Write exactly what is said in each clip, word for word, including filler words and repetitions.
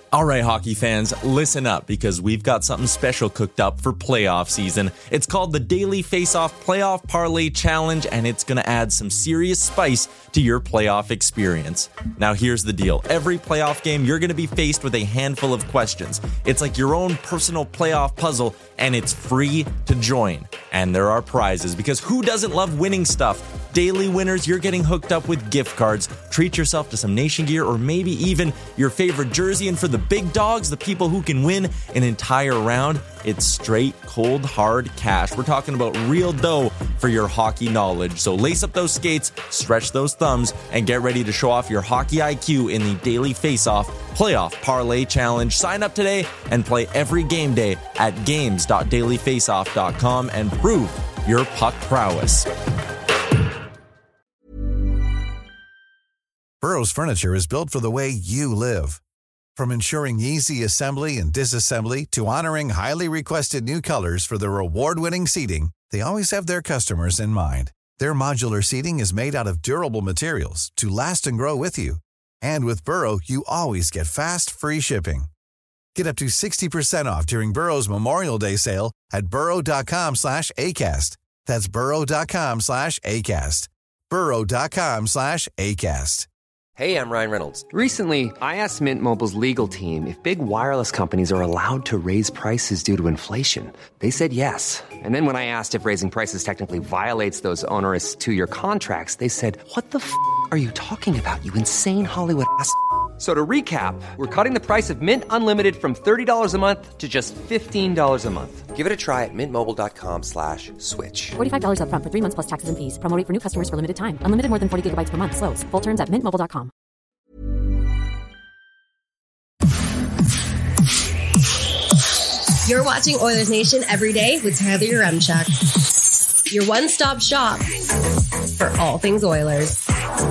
All right, hockey fans, listen up because we've got something special cooked up for playoff season. It's called the Daily Face-Off Playoff Parlay Challenge, and it's going to add some serious spice to your playoff experience. Now, here's the deal. Every playoff game, you're going to be faced with a handful of questions. It's like your own personal playoff puzzle, and it's free to join. And there are prizes, because who doesn't love winning stuff? Daily winners, you're getting hooked up with gift cards. Treat yourself to some Nation gear or maybe even your favorite jersey. And for the big dogs, the people who can win an entire round, it's straight, cold, hard cash. We're talking about real dough for your hockey knowledge. So lace up those skates, stretch those thumbs, and get ready to show off your hockey I Q in the Daily Face-Off Playoff Parlay Challenge. Sign up today and play every game day at games dot daily face off dot com and prove your puck prowess. Burrow's furniture is built for the way you live. From ensuring easy assembly and disassembly to honoring highly requested new colors for their award-winning seating, they always have their customers in mind. Their modular seating is made out of durable materials to last and grow with you. And with Burrow, you always get fast, free shipping. Get up to sixty percent off during Burrow's Memorial Day sale at burrow.com slash ACAST. That's burrow.com slash ACAST. burrow.com slash ACAST. Hey, I'm Ryan Reynolds. Recently, I asked Mint Mobile's legal team if big wireless companies are allowed to raise prices due to inflation. They said yes. And then when I asked if raising prices technically violates those onerous two-year contracts, they said, what the f*** are you talking about, you insane Hollywood ass f- So to recap, we're cutting the price of Mint Unlimited from thirty dollars a month to just fifteen dollars a month. Give it a try at mintmobile.com slash switch. forty-five dollars up front for three months plus taxes and fees. Promo rate for new customers for limited time. Unlimited more than forty gigabytes per month. Slows full terms at mint mobile dot com. You're watching Oilers Nation every day with Tyler Yaremchuk. Your one-stop shop for all things Oilers.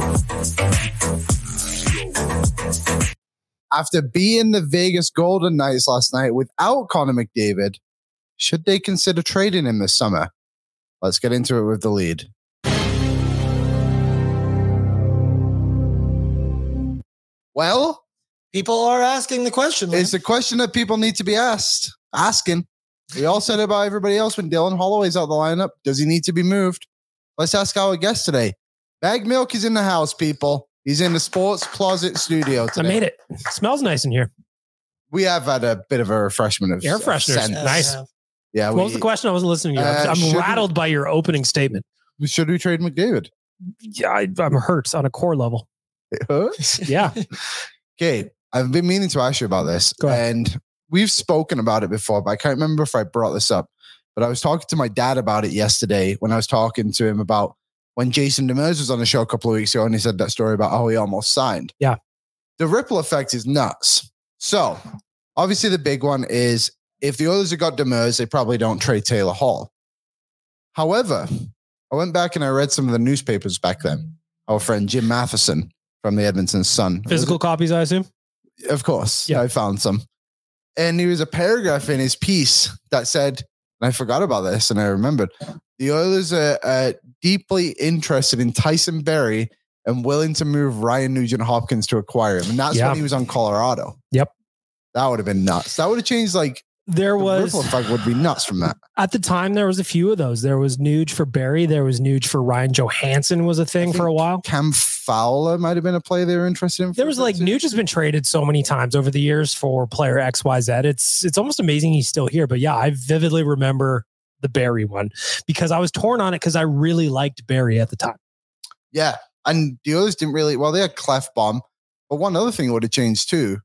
After beating the Vegas Golden Knights last night without Connor McDavid, should they consider trading him this summer? Let's get into it with the lead. Well, people are asking the question. Man. It's a question that people need to be asked. Asking. We all said it about everybody else when Dylan Holloway's out the lineup. Does he need to be moved? Let's ask our guest today. Bag Milk is in the house, people. He's in the Sports Closet studio today. I made it. It smells nice in here. We have had a bit of a refreshment of air fresheners. Uh, nice. Yeah. yeah what we, was the question? I wasn't listening to you. Uh, I'm rattled we, by your opening statement. Should we trade McDavid? Yeah, I, I'm hurt on a core level. It hurts? Yeah. Okay. I've been meaning to ask you about this. And we've spoken about it before, but I can't remember if I brought this up. But I was talking to my dad about it yesterday when I was talking to him about when Jason Demers was on the show a couple of weeks ago and he said that story about how he almost signed. Yeah. The ripple effect is nuts. So obviously the big one is if the Oilers have got Demers, they probably don't trade Taylor Hall. However, I went back and I read some of the newspapers back then. Our friend Jim Matheson from the Edmonton Sun. Physical copies, I assume? Of course. Yeah. I found some. And there was a paragraph in his piece that said, and I forgot about this and I remembered, the Oilers are uh, deeply interested in Tyson Barrie and willing to move Ryan Nugent-Hopkins to acquire him. And that's yeah. when he was on Colorado. Yep. That would have been nuts. That would have changed like there the was ripple effect would be nuts from that. At the time, there was a few of those. There was Nuge for Barrie. There was Nuge for Ryan Johansson was a thing for a while. Cam Fowler might have been a play they were interested in. There was like Nuge has been traded so many times over the years for player X Y Z. It's it's almost amazing he's still here. But yeah, I vividly remember the Barrie one because I was torn on it because I really liked Barrie at the time. Yeah. And the others didn't really, well, they had Clefbaum. But one other thing would have changed too.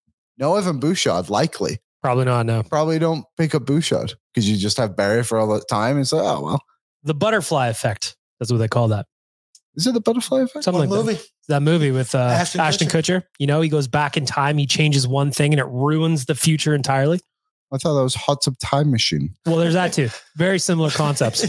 No Evan Bouchard, likely. Probably not, no. Probably don't pick up Bouchard because you just have Barrie for all the time. It's like, oh, well. The butterfly effect. That's what they call that. Is it the butterfly effect? Something like movie? That. that movie with uh, Ashton, Ashton Kutcher. Kutcher. You know, he goes back in time. He changes one thing and it ruins the future entirely. I thought that was Hot Tub Time Machine. Well, there's that too. Very similar concepts.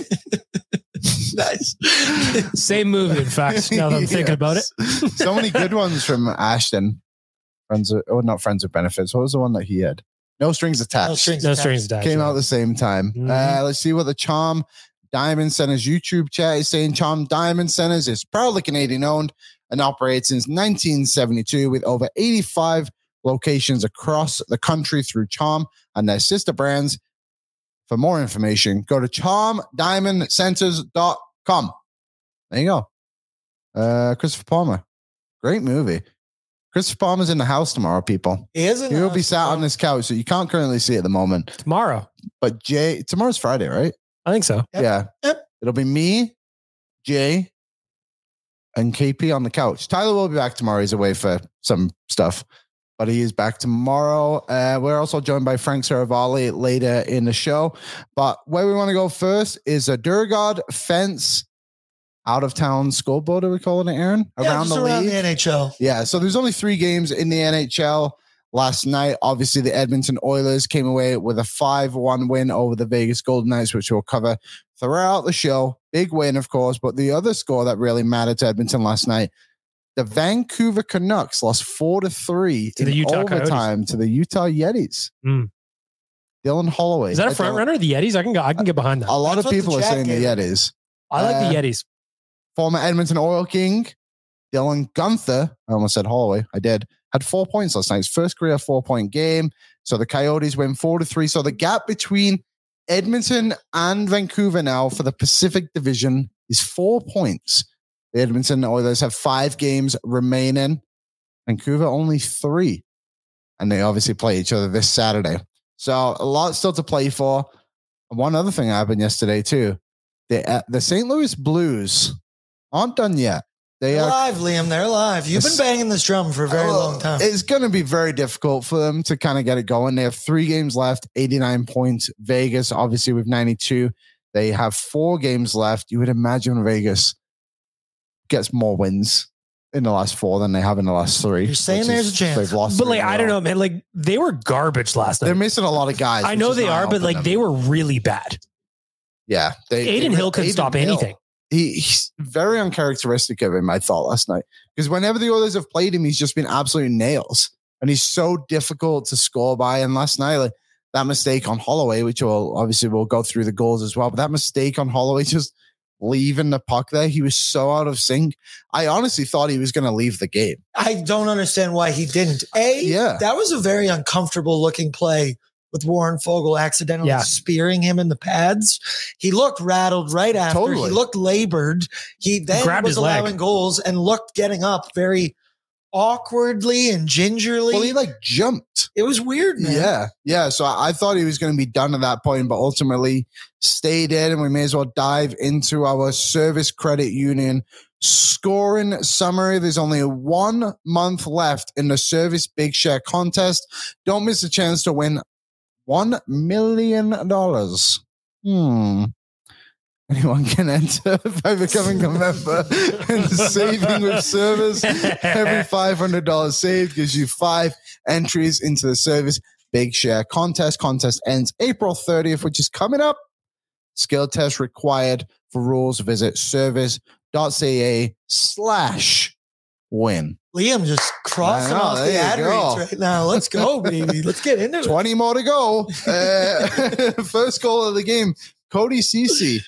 Nice. Same movie, in fact, now that I'm thinking yes. about it. So many good ones from Ashton. Friends of, oh, not Friends with Benefits. What was the one that he had? No Strings Attached. No Strings no Attached. Strings Attached. Came out at the same time. Mm-hmm. Uh, let's see what the Charm Diamond Centers YouTube chat is saying. Charm Diamond Centers is proudly Canadian owned and operates since nineteen seventy-two with over eighty-five locations across the country through Charm and their sister brands. For more information, go to charm diamond centers dot com. There you go. Uh, Christopher Palmer. Great movie. Christopher Palmer's in the house tomorrow, people. He is in He the will house be sat tomorrow. on this couch, so you can't currently see it at the moment. Tomorrow. But Jay, tomorrow's Friday, right? I think so. Yep. Yeah. Yep. It'll be me, Jay, and K P on the couch. Tyler will be back tomorrow. He's away for some stuff, but he is back tomorrow. Uh, we're also joined by Frank Saravalli later in the show. But where we want to go first is a Durgard Fence out of town scoreboard, are we calling it, Aaron? Yeah, Around just the around league. the N H L. Yeah, so there's only three games in the N H L last night. Obviously, the Edmonton Oilers came away with a five one win over the Vegas Golden Knights, which we'll cover throughout the show. Big win, of course, but the other score that really mattered to Edmonton last night, the Vancouver Canucks lost four to three To in the Utah overtime to the Utah Yetis. Mm. Dylan Holloway. Is that a front runner? The Yetis? I can go. I can get behind that. A lot That's of what the people are chat saying the gave it. Yetis. I like Uh, the Yetis. Former Edmonton Oil King, Dylan Gunther, I almost said Holloway, I did, had four points last night. His first career four-point game. So the Coyotes win four to three. So the gap between Edmonton and Vancouver now for the Pacific Division is four points. The Edmonton Oilers have five games remaining. Vancouver only three. And they obviously play each other this Saturday. So a lot still to play for. One other thing happened yesterday too. The, uh, the Saint Louis Blues aren't done yet. They They're are alive, Liam. They're alive. You've been banging this drum for a very Oh, long time. It's going to be very difficult for them to kind of get it going. They have three games left, eighty-nine points. Vegas, obviously, with ninety-two. They have four games left. You would imagine Vegas gets more wins in the last four than they have in the last three. You're saying which there's is- a chance. They've lost But three like, in a I don't row. know, man. Like they were garbage last They're night. missing a lot of guys. I which know is they not are, but helping like them. they were really bad. Yeah. They, Aiden they- Hill couldn't Aiden stop Hill. anything. He, he's very uncharacteristic of him, I thought, last night. Because whenever the Oilers have played him, he's just been absolute nails. And he's so difficult to score by. And last night, like that mistake on Holloway, which will obviously we'll go through the goals as well, but that mistake on Holloway just leaving the puck there, he was so out of sync. I honestly thought he was going to leave the game. I don't understand why he didn't. A, Yeah. that was a very uncomfortable looking play with Warren Fogle accidentally Yeah. spearing him in the pads. He looked rattled right after. Totally. He looked labored. He then grabbed was his leg. allowing goals and looked getting up very awkwardly and gingerly. Well, he like jumped. It was weird, man. Yeah. Yeah. So I, I thought he was going to be done at that point, but ultimately stayed in. And we may as well dive into our Service Credit Union scoring summary. There's only one month left in the Service Big Share contest. Don't miss a chance to win one million dollars. Hmm. Anyone can enter by becoming a member and saving with Service. Every five hundred dollars saved gives you five entries into the Service Big Share contest. Contest ends April thirtieth, which is coming up. Skill test required. For rules, visit service.ca slash win. Liam just crossing I know, off the there ad you go. reads right now. Let's go, baby. Let's get into it. twenty more to go. Uh, first goal of the game, Cody Ceci.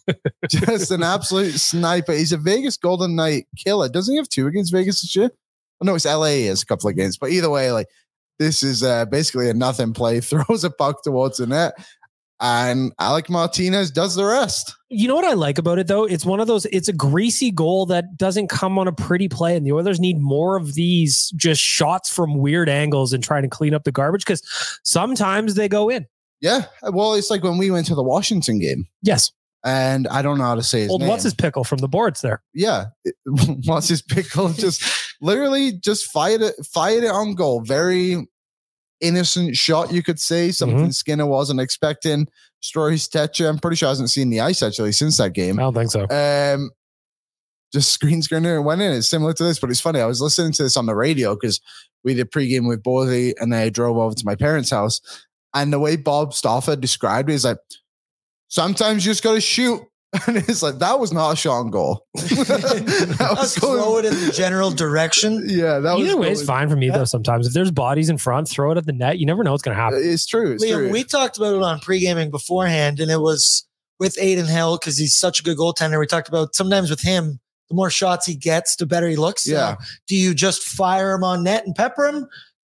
Just an absolute sniper. He's a Vegas Golden Knight killer. Doesn't he have two against Vegas this year? Oh, no, it's L A has a couple of games. But either way, like this is uh, basically a nothing play. Throws a puck towards the net. And Alec Martinez does the rest. You know what I like about it though? It's one of those, it's a greasy goal that doesn't come on a pretty play. And the Oilers need more of these just shots from weird angles and trying to clean up the garbage because sometimes they go in. Yeah. Well, it's like when we went to the Washington game. Yes. And I don't know how to say his Old name. what's his pickle from the boards there? Yeah. What's his pickle? Just literally just fired it, fired it on goal. Very innocent shot, you could say. Something Mm-hmm. Skinner wasn't expecting. Story Stetcher, I'm pretty sure hasn't seen the ice actually since that game. I don't think so. Um, just screen screener and went in. It's similar to this, but it's funny. I was listening to this on the radio because we did pregame with Borley and then I drove over to my parents' house. And the way Bob Stauffer described it is like, sometimes you just got to shoot. And it's like, that was not a shot on goal. that Let's throw it in the general direction. Yeah, that Either was way is fine for me though. Sometimes if there's bodies in front, throw it at the net. You never know what's going to happen. It's true. It's Liam, true. we talked about it on pre-gaming beforehand, and it was with Aiden Hill because he's such a good goaltender. We talked about sometimes with him, the more shots he gets, the better he looks. So Yeah. do you just fire him on net and pepper him?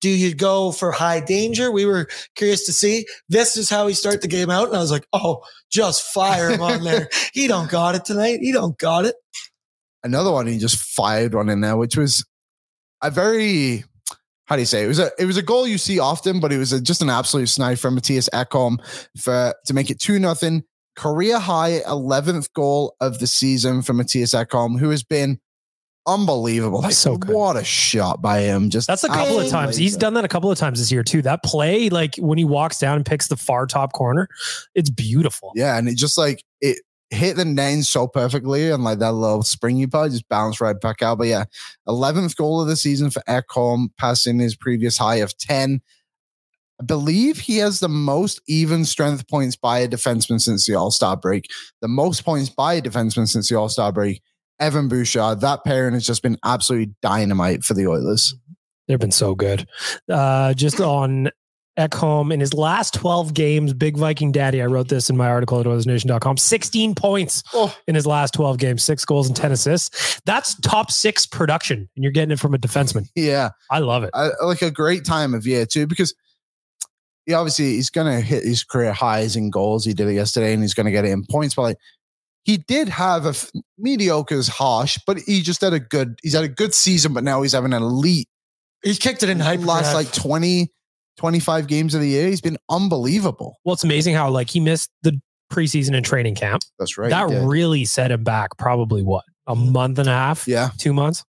Do you go for high danger? We were curious to see. This is how he start the game out. And I was like, oh, just fire him on there. He don't got it tonight. He don't got it. Another one, he just fired one in there, which was a very, how do you say? It was a it was a goal you see often, but it was a, just an absolute snipe from Mattias Ekholm for to make it two nothing. Career high eleventh goal of the season for Mattias Ekholm, who has been unbelievable. Like, so good. What a shot by him. Just That's a couple of times. He's done that a couple of times this year too. That play, like when he walks down and picks the far top corner, it's beautiful. Yeah, and it just like it hit the net so perfectly, and like that little springy putt just bounced right back out. But yeah, eleventh goal of the season for Ekholm, passing his previous high of ten. I believe he has the most even strength points by a defenseman since the All-Star break. The most points by a defenseman since the All-Star break. Evan Bouchard, that pairing has just been absolutely dynamite for the Oilers. They've been so good. Uh, just on Ekholm, in his last twelve games, Big Viking Daddy, I wrote this in my article at Oilers Nation dot com, sixteen points oh. in his last twelve games, six goals and ten assists. That's top six production, and you're getting it from a defenseman. Yeah. I love it. I, like a great time of year, too, because he obviously he's going to hit his career highs in goals. He did it yesterday, and he's going to get it in points. But like, he did have a f- mediocre is harsh, but he just had a good, he's had a good season, but now he's having an elite. He's kicked it in hyper. Last like twenty, twenty-five games of the year. He's been unbelievable. Well, it's amazing how like he missed the preseason and training camp. That's right. That really set him back probably what, a month and a half? Yeah. Two months.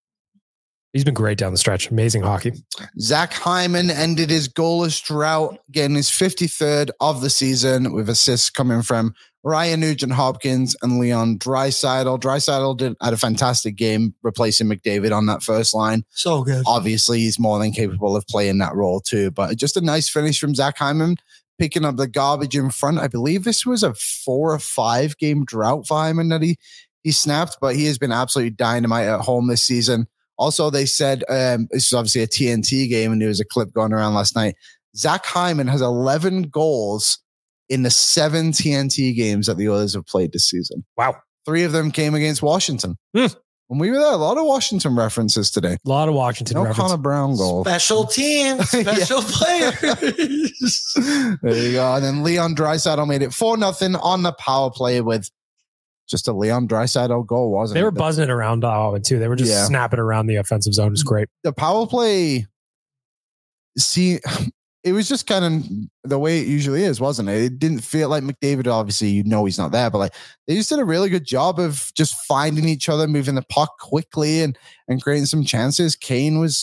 He's been great down the stretch. Amazing hockey. Zach Hyman ended his goalless drought, getting his fifty-third of the season with assists coming from Ryan Nugent-Hopkins and Leon Draisaitl. Draisaitl did had a fantastic game replacing McDavid on that first line. So good. Obviously, he's more than capable of playing that role too, but just a nice finish from Zach Hyman, picking up the garbage in front. I believe this was a four or five game drought for Hyman that he, he snapped, but he has been absolutely dynamite at home this season. Also, they said, um, this is obviously a T N T game, and there was a clip going around last night. Zach Hyman has eleven goals in the seven T N T games that the Oilers have played this season. Wow. Three of them came against Washington. Mm. When we were there, a lot of Washington references today. A lot of Washington no references. Connor Brown goal. Special team, special players. There you go. And then Leon Draisaitl made it four nothing on the power play with just a Leon Draisaitl goal, wasn't they it? They were buzzing it around uh, too. They were just yeah. snapping around the offensive zone. It's great. The power play, see, it was just kind of the way it usually is, wasn't it? It didn't feel like McDavid, obviously, you know he's not there, but like they just did a really good job of just finding each other, moving the puck quickly and, and creating some chances. Kane was,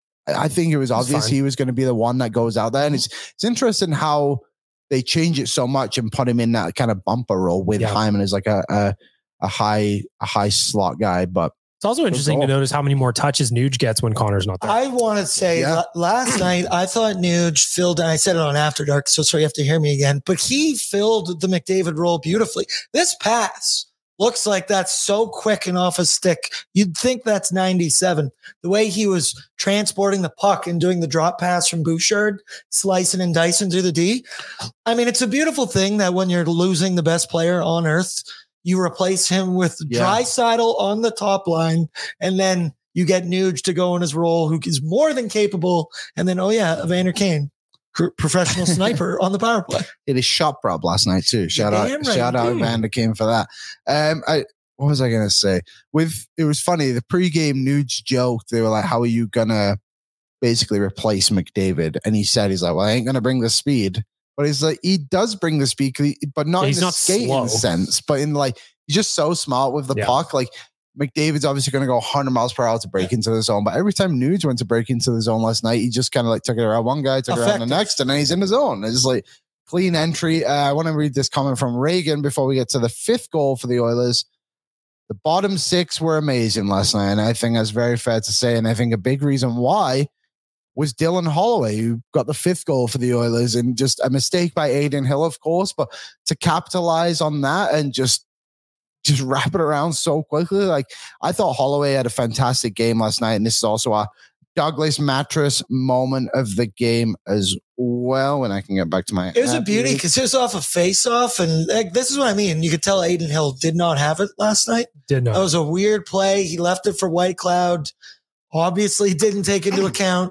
I think it was obvious he was going to be the one that goes out there. And it's, it's interesting how they change it so much and put him in that kind of bumper role with yeah. Hyman as like a, a a high a high slot guy. But it's also interesting to notice how many more touches Nuge gets when Connor's not there. I want to say yeah. l- last night I thought Nuge filled, and I said it on After Dark, so sorry you have to hear me again, but he filled the McDavid role beautifully. This pass looks like that's so quick and off a stick. You'd think that's ninety-seven. The way he was transporting the puck and doing the drop pass from Bouchard, slicing and dicing through the D. I mean, it's a beautiful thing that when you're losing the best player on earth, you replace him with yeah. Draisaitl on the top line, and then you get Nuge to go in his role, who is more than capable. And then, oh yeah, Evander Kane, professional sniper on the power play. It is shot prob last night too. Shout out, right. shout out Evander Kane for that. Um, I what was I gonna say? With it was funny. The pregame Nuge joke. They were like, "How are you gonna basically replace McDavid?" And he said, "He's like, well, I ain't gonna bring the speed." But he's like, he does bring the speed, but not yeah, in the skating slow. sense, but in like, he's just so smart with the yeah. puck. Like McDavid's obviously going to go one hundred miles per hour to break into the zone. But every time Nuge went to break into the zone last night, he just kind of like took it around one guy, took Effective. it around the next, and then he's in the zone. It's just like clean entry. Uh, I want to read this comment from Reagan before we get to the fifth goal for the Oilers. The bottom six were amazing last night, and I think that's very fair to say. And I think a big reason why was Dylan Holloway, who got the fifth goal for the Oilers, and just a mistake by Adin Hill, of course, but to capitalize on that and just just wrap it around so quickly. Like, I thought Holloway had a fantastic game last night, and this is also a Douglas Mattress moment of the game as well. When I can get back to my, it was a beauty because it was off a face-off, and like, this is what I mean. You could tell Adin Hill did not have it last night. Did not. That was a weird play. He left it for White Cloud. Obviously, didn't take into account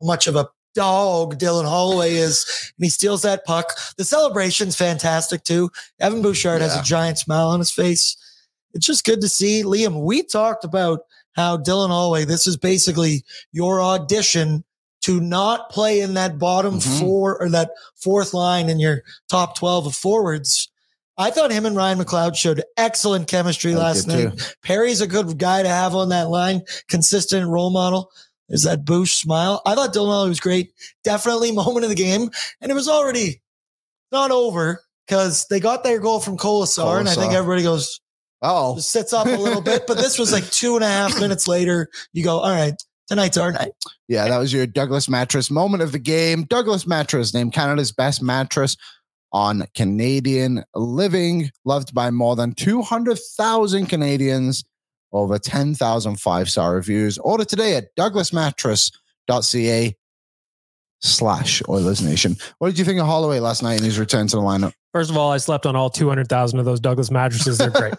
much of a dog Dylan Holloway is, and he steals that puck. The celebration's fantastic too. Evan Bouchard yeah. has a giant smile on his face. It's just good to see. Liam, we talked about how Dylan Holloway, this is basically your audition to not play in that bottom mm-hmm. four or that fourth line in your top twelve of forwards. I thought him and Ryan McLeod showed excellent chemistry I last night. Too. Perry's a good guy to have on that line, consistent role model. There's that Boosh smile. I thought Dylan Holloway was great. Definitely moment of the game. And it was already not over because they got their goal from Colasar, Colasar. And I think everybody goes, oh, sits up a little bit. But this was like two and a half minutes later. You go, all right, tonight's our night. Yeah, that was your Douglas Mattress moment of the game. Douglas Mattress, named Canada's best mattress on Canadian living, loved by more than two hundred thousand Canadians, over ten thousand five-star reviews. Order today at douglasmattress.ca slash Oilers Nation. What did you think of Holloway last night in his return to the lineup? First of all, I slept on all two hundred thousand of those Douglas mattresses. They're great.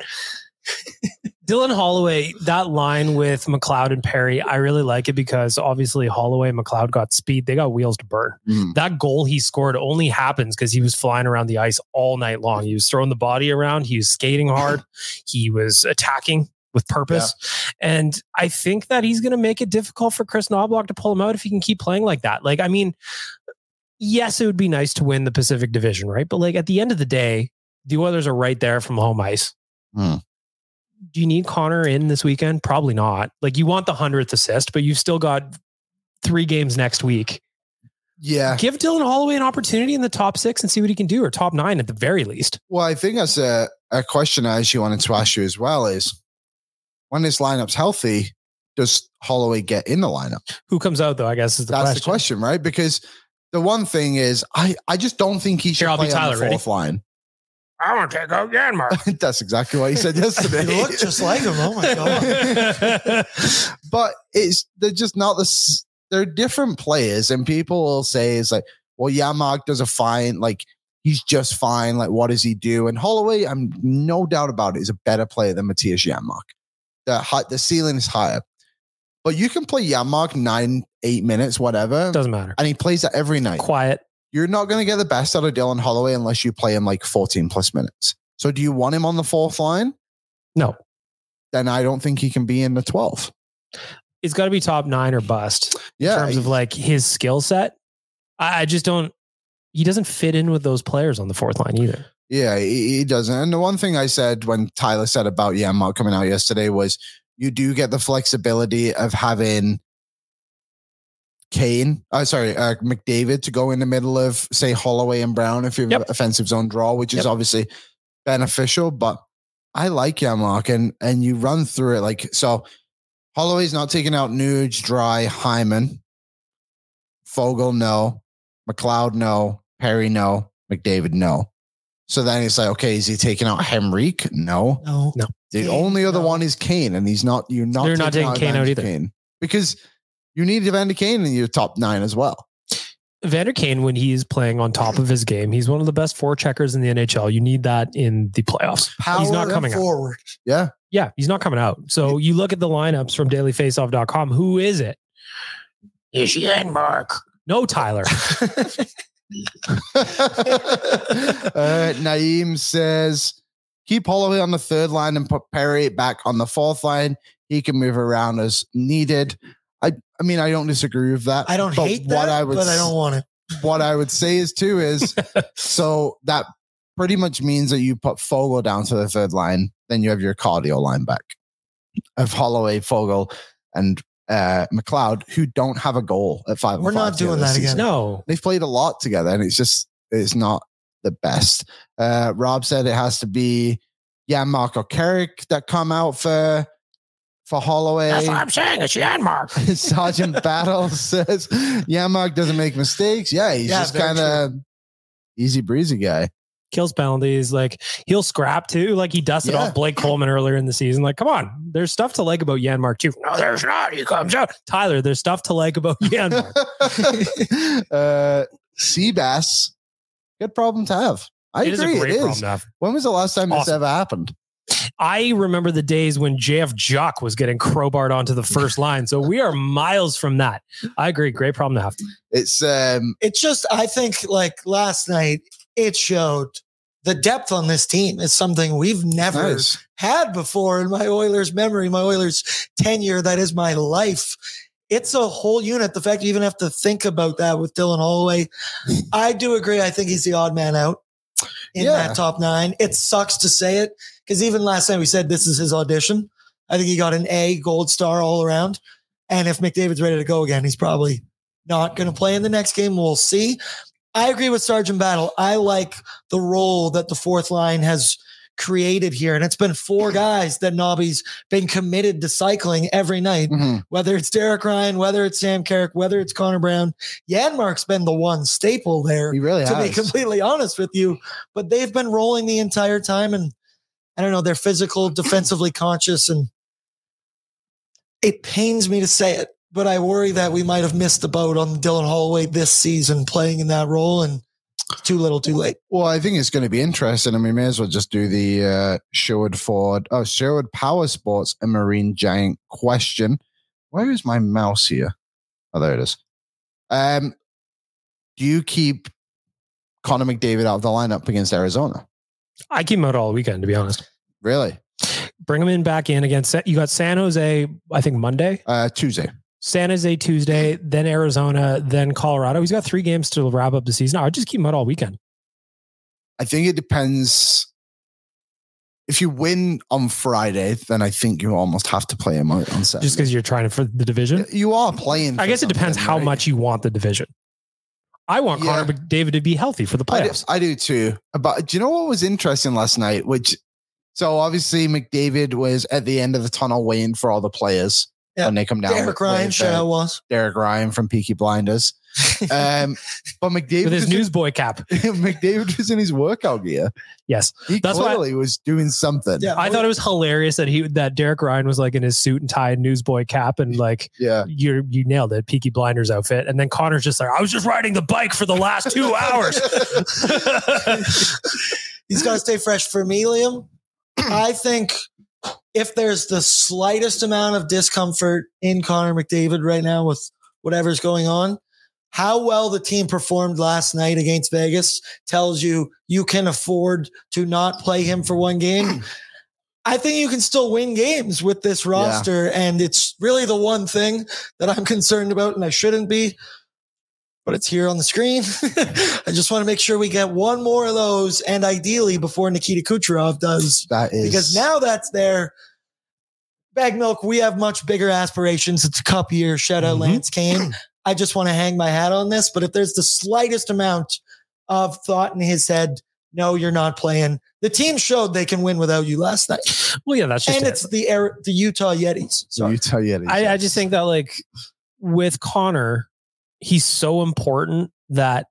Dylan Holloway, that line with McLeod and Perry, I really like it because obviously Holloway and McLeod got speed. They got wheels to burn. Mm. That goal he scored only happens because he was flying around the ice all night long. He was throwing the body around. He was skating hard. He was attacking with purpose. Yeah. And I think that he's going to make it difficult for Chris Knobloch to pull him out if he can keep playing like that. Like, I mean, yes, it would be nice to win the Pacific Division, right? But like at the end of the day, the Oilers are right there from home ice. Mm. Do you need Connor in this weekend? Probably not. Like you want the hundredth assist, but you've still got three games next week. Yeah. Give Dylan Holloway an opportunity in the top six and see what he can do, or top nine at the very least. Well, I think that's a, a question I actually wanted to ask you as well is when this lineup's healthy, does Holloway get in the lineup? Who comes out though, I guess is the that's question. the question, right? Because the one thing is I, I just don't think he should Here, play on the fourth ready? line. I want to take out Janmark. That's exactly what he said yesterday. You look just like him. Oh my God. But it's they're just not the they're different players, and people will say it's like, well, Janmark does a fine, like he's just fine. Like, what does he do? And Holloway, I'm no doubt about it, is a better player than Matthias Janmark. The high, the ceiling is higher. But you can play Janmark nine, eight minutes, whatever. Doesn't matter. And he plays that every night. Quiet. You're not going to get the best out of Dylan Holloway unless you play him like fourteen plus minutes. So do you want him on the fourth line? No. Then I don't think he can be in the twelve. It's got to be top nine or bust. Yeah. In terms of like his skill set. I, I just don't, he doesn't fit in with those players on the fourth line either. Yeah, he, he doesn't. And the one thing I said when Tyler said about Janmark coming out yesterday was you do get the flexibility of having Kane, uh, sorry, uh, McDavid to go in the middle of, say, Holloway and Brown if you have yep. offensive zone draw, which is yep. obviously beneficial. But I like Janmark, and and you run through it like so. Holloway's not taking out Nuge, Dry, Hyman, Fogle, no, McLeod, no, Perry, no, McDavid, no. So then it's like, okay, is he taking out Henrique? No, no, no. The Kane, only other no. one is Kane, and he's not. You're not. They're taking not taking out Kane out either Kane because. You need Evander Kane in your top nine as well. Evander Kane, when he's playing on top of his game, he's one of the best forecheckers in the N H L. You need that in the playoffs. Power he's not coming forward. out. Yeah. Yeah, he's not coming out. So you look at the lineups from daily face off dot com. Who is it? It's Janmark. No, Tyler. uh, Naeem says, keep Holloway on the third line and put Perry back on the fourth line. He can move around as needed. I, I mean, I don't disagree with that. I don't hate that, I would, but I don't want it. What I would say is too is, so that pretty much means that you put Fogle down to the third line, then you have your cardio line back of Holloway, Fogle, and uh, McLeod, who don't have a goal at five. We're not doing that again. No, they've played a lot together, and it's just it's not the best. Uh, Rob said it has to be Janmark or Carrick that come out for. For Holloway. That's what I'm saying. It's Janmark. Sergeant Battle says Janmark doesn't make mistakes. Yeah, he's yeah, just kind of easy breezy guy. Kills penalties. Like he'll scrap too. Like he dusted yeah. off Blake Coleman earlier in the season. Like, come on. There's stuff to like about Janmark too. No, there's not. He comes out. Tyler, there's stuff to like about Janmark. uh, Seabass. Good problem to have. I it agree. Is a great it problem is. to have. When was the last time awesome. this ever happened? I remember the days when J F Jock was getting crowbarred onto the first line. So we are miles from that. I agree. Great problem to have. It's um, it's just, I think like last night, it showed the depth on this team is something we've never nice. had before in my Oilers memory, my Oilers tenure. That is my life. It's a whole unit. The fact you even have to think about that with Dylan Holloway. I do agree. I think he's the odd man out in Yeah. that top nine. It sucks to say it because even last night we said this is his audition. I think he got an A gold star all around. And if McDavid's ready to go again, he's probably not going to play in the next game. We'll see. I agree with Sergeant Battle. I like the role that the fourth line has created here. And it's been four guys that Nobby's been committed to cycling every night, mm-hmm. whether it's Derek Ryan, whether it's Sam Carrick, whether it's Connor Brown. Janmark's been the one staple there, He really to has. be completely honest with you. But they've been rolling the entire time. And I don't know, they're physical, defensively conscious. And it pains me to say it, but I worry that we might have missed the boat on Dylan Holloway this season playing in that role. And too little, too late. Well, I think it's going to be interesting. I mean, we may as well just do the uh, Sherwood Ford, oh, Sherwood Power Sports and Marine Giant question. Where is my mouse here? Oh, there it is. Um, do you keep Connor McDavid out of the lineup against Arizona? I keep him out all weekend, to be honest. Really? Bring him in back in against, you got San Jose, I think Monday. Uh, Tuesday. San Jose Tuesday, then Arizona, then Colorado. He's got three games to wrap up the season. I would just keep him out all weekend. I think it depends. If you win on Friday, then I think you almost have to play him out on Saturday. Just because you're trying for the division? You are playing. I guess it depends how right? much you want the division. I want Yeah. Connor McDavid to be healthy for the I do, playoffs. I do too. But do you know what was interesting last night? Which, so obviously McDavid was at the end of the tunnel waiting for all the players. Yeah. When they come down. Derek with- Ryan, with, shout uh, out was. Derek Ryan from Peaky Blinders. Um, but McDavid With his was in- newsboy cap. McDavid was in his workout gear. Yes. He That's why- clearly was doing something. Yeah. I thought it was hilarious that he that Derek Ryan was like in his suit and tie and newsboy cap and like Yeah. you you nailed it, Peaky Blinders outfit. And then Connor's just like, I was just riding the bike for the last two hours. He's got to stay fresh. For me, Liam, I think if there's the slightest amount of discomfort in Connor McDavid right now with whatever's going on, how well the team performed last night against Vegas tells you you can afford to not play him for one game. I think you can still win games with this roster. Yeah. And it's really the one thing that I'm concerned about, and I shouldn't be, but it's here on the screen. I just want to make sure we get one more of those, and ideally before Nikita Kucherov does. That is. Because now that's there. Bag Milk, we have much bigger aspirations. It's a cup year. Shout out mm-hmm. Lance Kane. I just want to hang my hat on this, but if there's the slightest amount of thought in his head, no, you're not playing. The team showed they can win without you last night. Well, yeah, that's just and it. it's the Air, the Utah Yetis. So Utah Yetis. I, I just think that like with Connor, he's so important that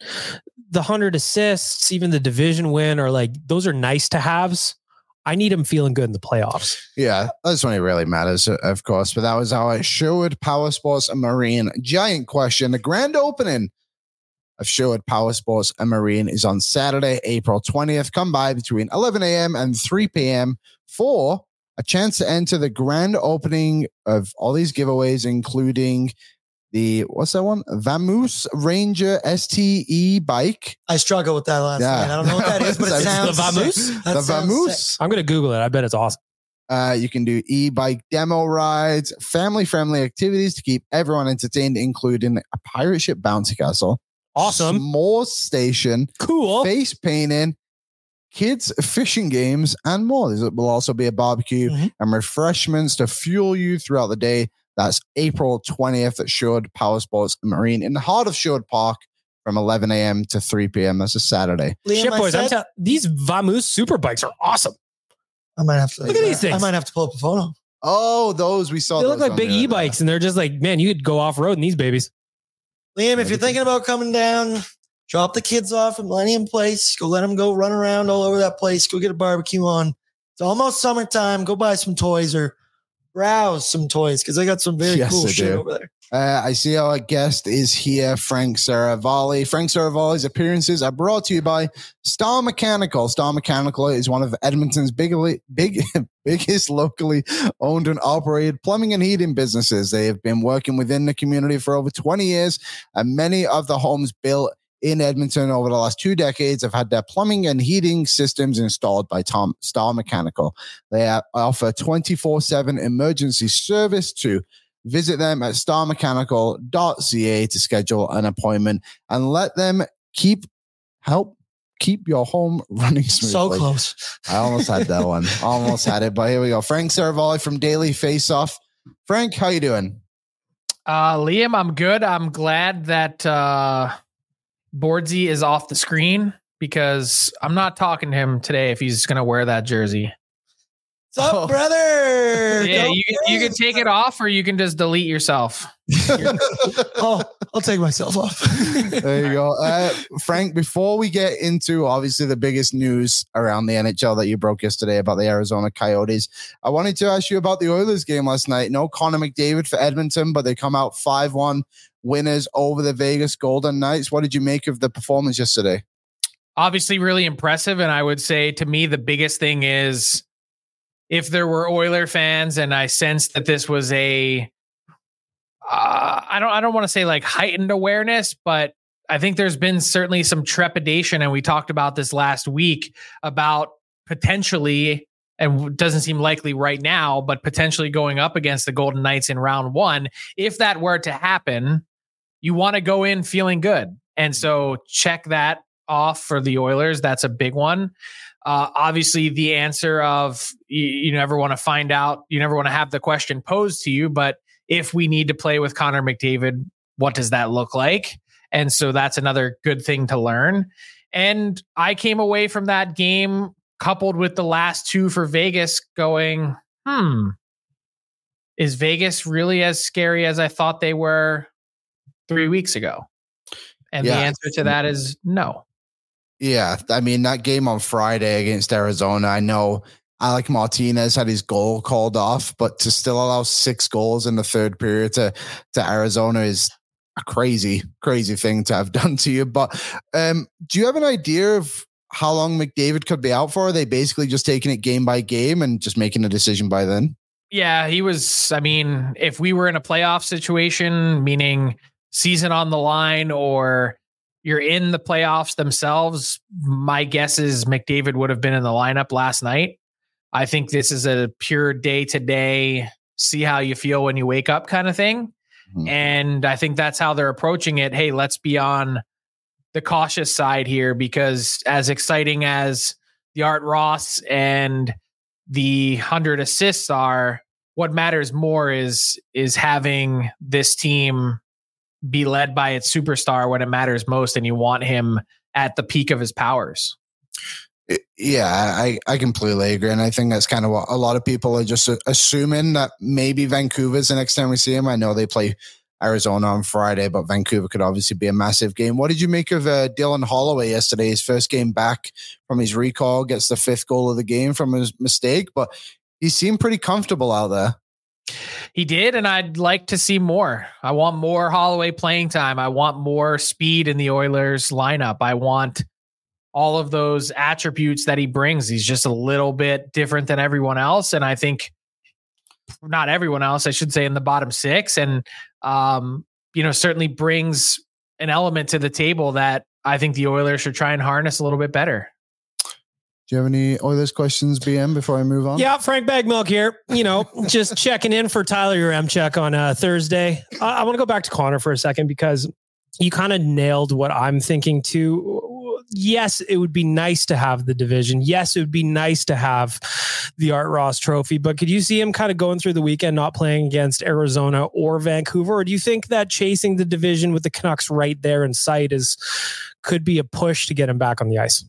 the hundred assists, even the division win, are like those are nice to haves. I need him feeling good in the playoffs. Yeah, that's when it really matters, of course. But that was our Sherwood Power Sports and Marine Giant question. The grand opening of Sherwood Power Sports and Marine is on Saturday, April twentieth. Come by between eleven a.m. and three p.m. for a chance to enter the grand opening of all these giveaways, including the, what's that one? Vamoose Ranger S T E bike. I struggle with that last yeah. night. I don't know what that is, but it sounds the Vamoose. Sick. The Vamoose. I'm going to Google it. I bet it's awesome. Uh, you can do e-bike demo rides, family-friendly activities to keep everyone entertained, including a pirate ship bouncy castle. Awesome. S'more station. Cool. Face painting. Kids fishing games and more. There will also be a barbecue mm-hmm. and refreshments to fuel you throughout the day. That's April twentieth at Sherwood Power Sports and Marine in the heart of Sherwood Park from eleven a.m. to three p.m. That's a Saturday. Liam, Shit, boys, said, I'm tell- these Vamoose super bikes are awesome. I might have to look at these things. I might have to pull up a photo. Oh, those we saw. They look like big e-bikes, and they're just like, man, you could go off road in these babies. Liam, if you're thinking about coming down, drop the kids off at Millennium Place. Go let them go run around all over that place. Go get a barbecue on. It's almost summertime. Go buy some toys or browse some toys because they got some very yes, cool they shit do. over there. Uh, I see our guest is here, Frank Saravalli. Frank Saravalli's appearances are brought to you by Star Mechanical. Star Mechanical is one of Edmonton's big, big, biggest locally owned and operated plumbing and heating businesses. They have been working within the community for over twenty years, and many of the homes built in Edmonton over the last two decades have had their plumbing and heating systems installed by Tom Star Mechanical. They offer twenty-four seven emergency service too. Visit them at star mechanical dot c a to schedule an appointment and let them keep help keep your home running smoothly. So close. I almost had that one. Almost had it, but here we go. Frank Saravalli from Daily Faceoff. Frank, how you doing? Uh, Liam, I'm good. I'm glad that uh, Boardsy is off the screen because I'm not talking to him today if he's going to wear that jersey. What's up, oh. brother? Yeah, Don't you can, you can take it off or you can just delete yourself. oh, I'll take myself off. There you go. Uh, Frank, before we get into obviously the biggest news around the N H L that you broke yesterday about the Arizona Coyotes, I wanted to ask you about the Oilers game last night. No Connor McDavid for Edmonton, but they come out five one winners over the Vegas Golden Knights. What did you make of the performance yesterday? Obviously really impressive. And I would say to me, the biggest thing is if there were Oiler fans, and I sensed that this was a, uh, I don't, I don't want to say like heightened awareness, but I think there's been certainly some trepidation, and we talked about this last week about potentially, and doesn't seem likely right now, but potentially going up against the Golden Knights in round one. If that were to happen, you want to go in feeling good, and so check that off for the Oilers. That's a big one. Uh, obviously, the answer of you, you never want to find out, you never want to have the question posed to you, but if we need to play with Connor McDavid, what does that look like? And so that's another good thing to learn. And I came away from that game coupled with the last two for Vegas going, hmm, is Vegas really as scary as I thought they were three weeks ago? And yeah. the answer to that is no. Yeah, I mean, that game on Friday against Arizona, I know Alec Martinez had his goal called off, but to still allow six goals in the third period to, to Arizona is a crazy, crazy thing to have done to you. But um, do you have an idea of how long McDavid could be out for? Are they basically just taking it game by game and just making a decision by then? Yeah, he was, I mean, if we were in a playoff situation, meaning season on the line or you're in the playoffs themselves, my guess is McDavid would have been in the lineup last night. I think this is a pure day to day, see how you feel when you wake up kind of thing. Mm-hmm. And I think that's how they're approaching it. Hey, let's be on the cautious side here, because as exciting as the Art Ross and the hundred assists are, what matters more is, is having this team be led by its superstar when it matters most, and you want him at the peak of his powers. Yeah, I, I completely agree. And I think that's kind of what a lot of people are just assuming, that maybe Vancouver's the next time we see him. I know they play Arizona on Friday, but Vancouver could obviously be a massive game. What did you make of uh, Dylan Holloway yesterday? His first game back from his recall, gets the fifth goal of the game from his mistake, but he seemed pretty comfortable out there. He did, and I'd like to see more. I want more Holloway playing time. I want more speed in the Oilers lineup. I want all of those attributes that he brings. He's just a little bit different than everyone else, and I think not everyone else, I should say, in the bottom six, and um, you know, certainly brings an element to the table that I think the Oilers should try and harness a little bit better. Do you have any Oilers questions, B M, before I move on? Yeah, Frank Bagmilk here. You know, just checking in for Tyler Yaremchuk on uh, Thursday. Uh, I want to go back to Connor for a second, because you kind of nailed what I'm thinking too. Yes, it would be nice to have the division. Yes, it would be nice to have the Art Ross trophy, but could you see him kind of going through the weekend not playing against Arizona or Vancouver? Or do you think that chasing the division with the Canucks right there in sight is could be a push to get him back on the ice?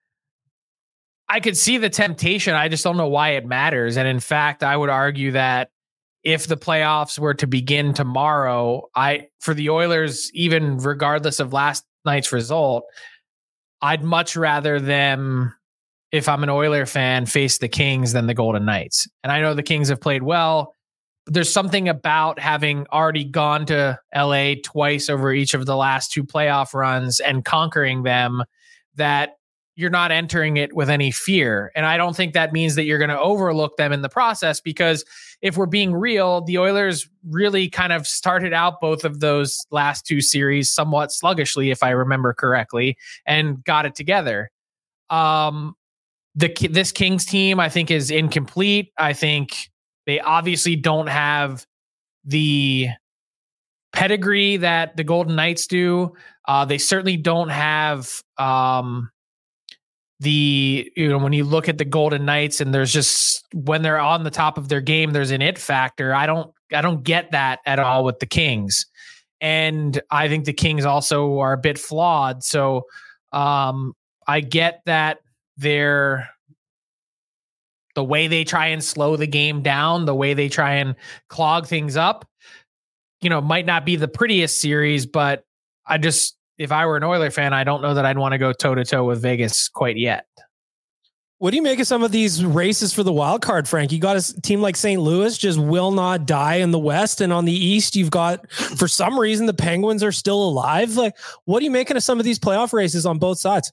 I could see the temptation. I just don't know why it matters. And in fact, I would argue that if the playoffs were to begin tomorrow, I, for the Oilers, even regardless of last night's result, I'd much rather them, if I'm an Oiler fan, face the Kings than the Golden Knights. And I know the Kings have played well. there's something about having already gone to L A twice over each of the last two playoff runs and conquering them that you're not entering it with any fear. And I don't think that means that you're going to overlook them in the process, because if we're being real, the Oilers really kind of started out both of those last two series somewhat sluggishly, if I remember correctly, and got it together. Um, the this Kings team, I think, is incomplete. I think they obviously don't have the pedigree that the Golden Knights do. Uh, they certainly don't have um, the, you know, when you look at the Golden Knights and there's just, when they're on the top of their game, there's an it factor. I don't, I don't get that at all with the Kings. And I think the Kings also are a bit flawed. So um, I get that they're, the way they try and slow the game down, the way they try and clog things up, you know, might not be the prettiest series, but I just, if I were an Oiler fan, I don't know that I'd want to go toe to toe with Vegas quite yet. What do you make of some of these races for the wild card, Frank? You got a team like Saint Louis just will not die in the West, and on the East, you've got, for some reason, the Penguins are still alive. Like, what are you making of some of these playoff races on both sides?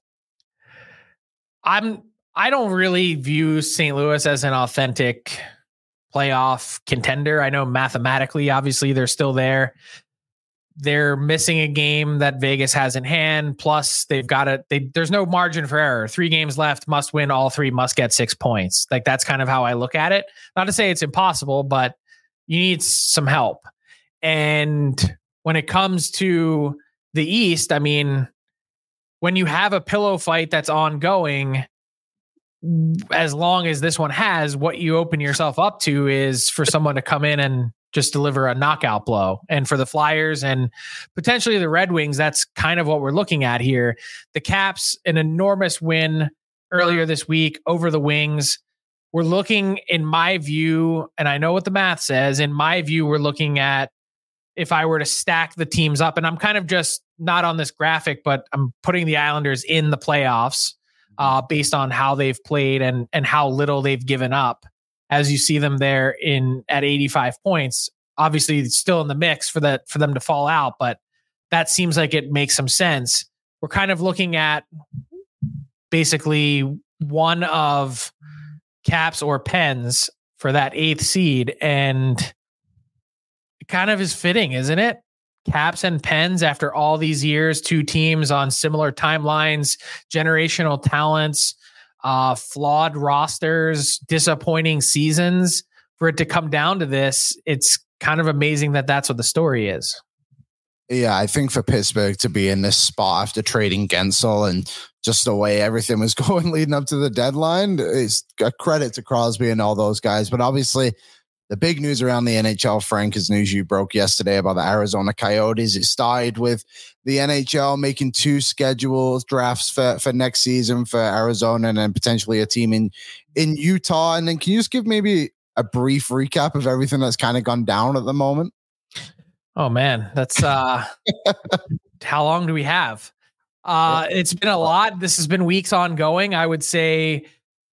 I'm, I don't really view Saint Louis as an authentic playoff contender. I know mathematically, obviously, they're still there. They're missing a game that Vegas has in hand. Plus, they've got it. They, there's no margin for error. Three games left, must win all three, must get six points. Like, that's kind of how I look at it. Not to say it's impossible, but you need some help. And when it comes to the East, I mean, when you have a pillow fight that's ongoing, as long as this one has, what you open yourself up to is for someone to come in and just deliver a knockout blow. And for the Flyers and potentially the Red Wings, that's kind of what we're looking at here. The Caps, an enormous win earlier this week over the Wings. We're looking, in my view, and I know what the math says, in my view, we're looking at, if I were to stack the teams up, and I'm kind of just not on this graphic, but I'm putting the Islanders in the playoffs uh, based on how they've played and, and how little they've given up. As you see them there in at eighty-five points, obviously it's still in the mix for that, for them to fall out, but that seems like it makes some sense. We're kind of looking at basically one of Caps or Pens for that eighth seed, and it kind of is fitting, isn't it? Caps and Pens after all these years, two teams on similar timelines, generational talents, uh, flawed rosters, disappointing seasons. For it to come down to this, it's kind of amazing that that's what the story is. Yeah, I think for Pittsburgh to be in this spot after trading Gensel and just the way everything was going leading up to the deadline is a credit to Crosby and all those guys. But obviously, the big news around the N H L, Frank, is news you broke yesterday about the Arizona Coyotes. It started with the N H L making two scheduled drafts for, for next season for Arizona and then potentially a team in, in Utah. And then can you just give maybe a brief recap of everything that's kind of gone down at the moment? Oh, man, that's uh, how long do we have? Uh, it's been a lot. This has been weeks ongoing. I would say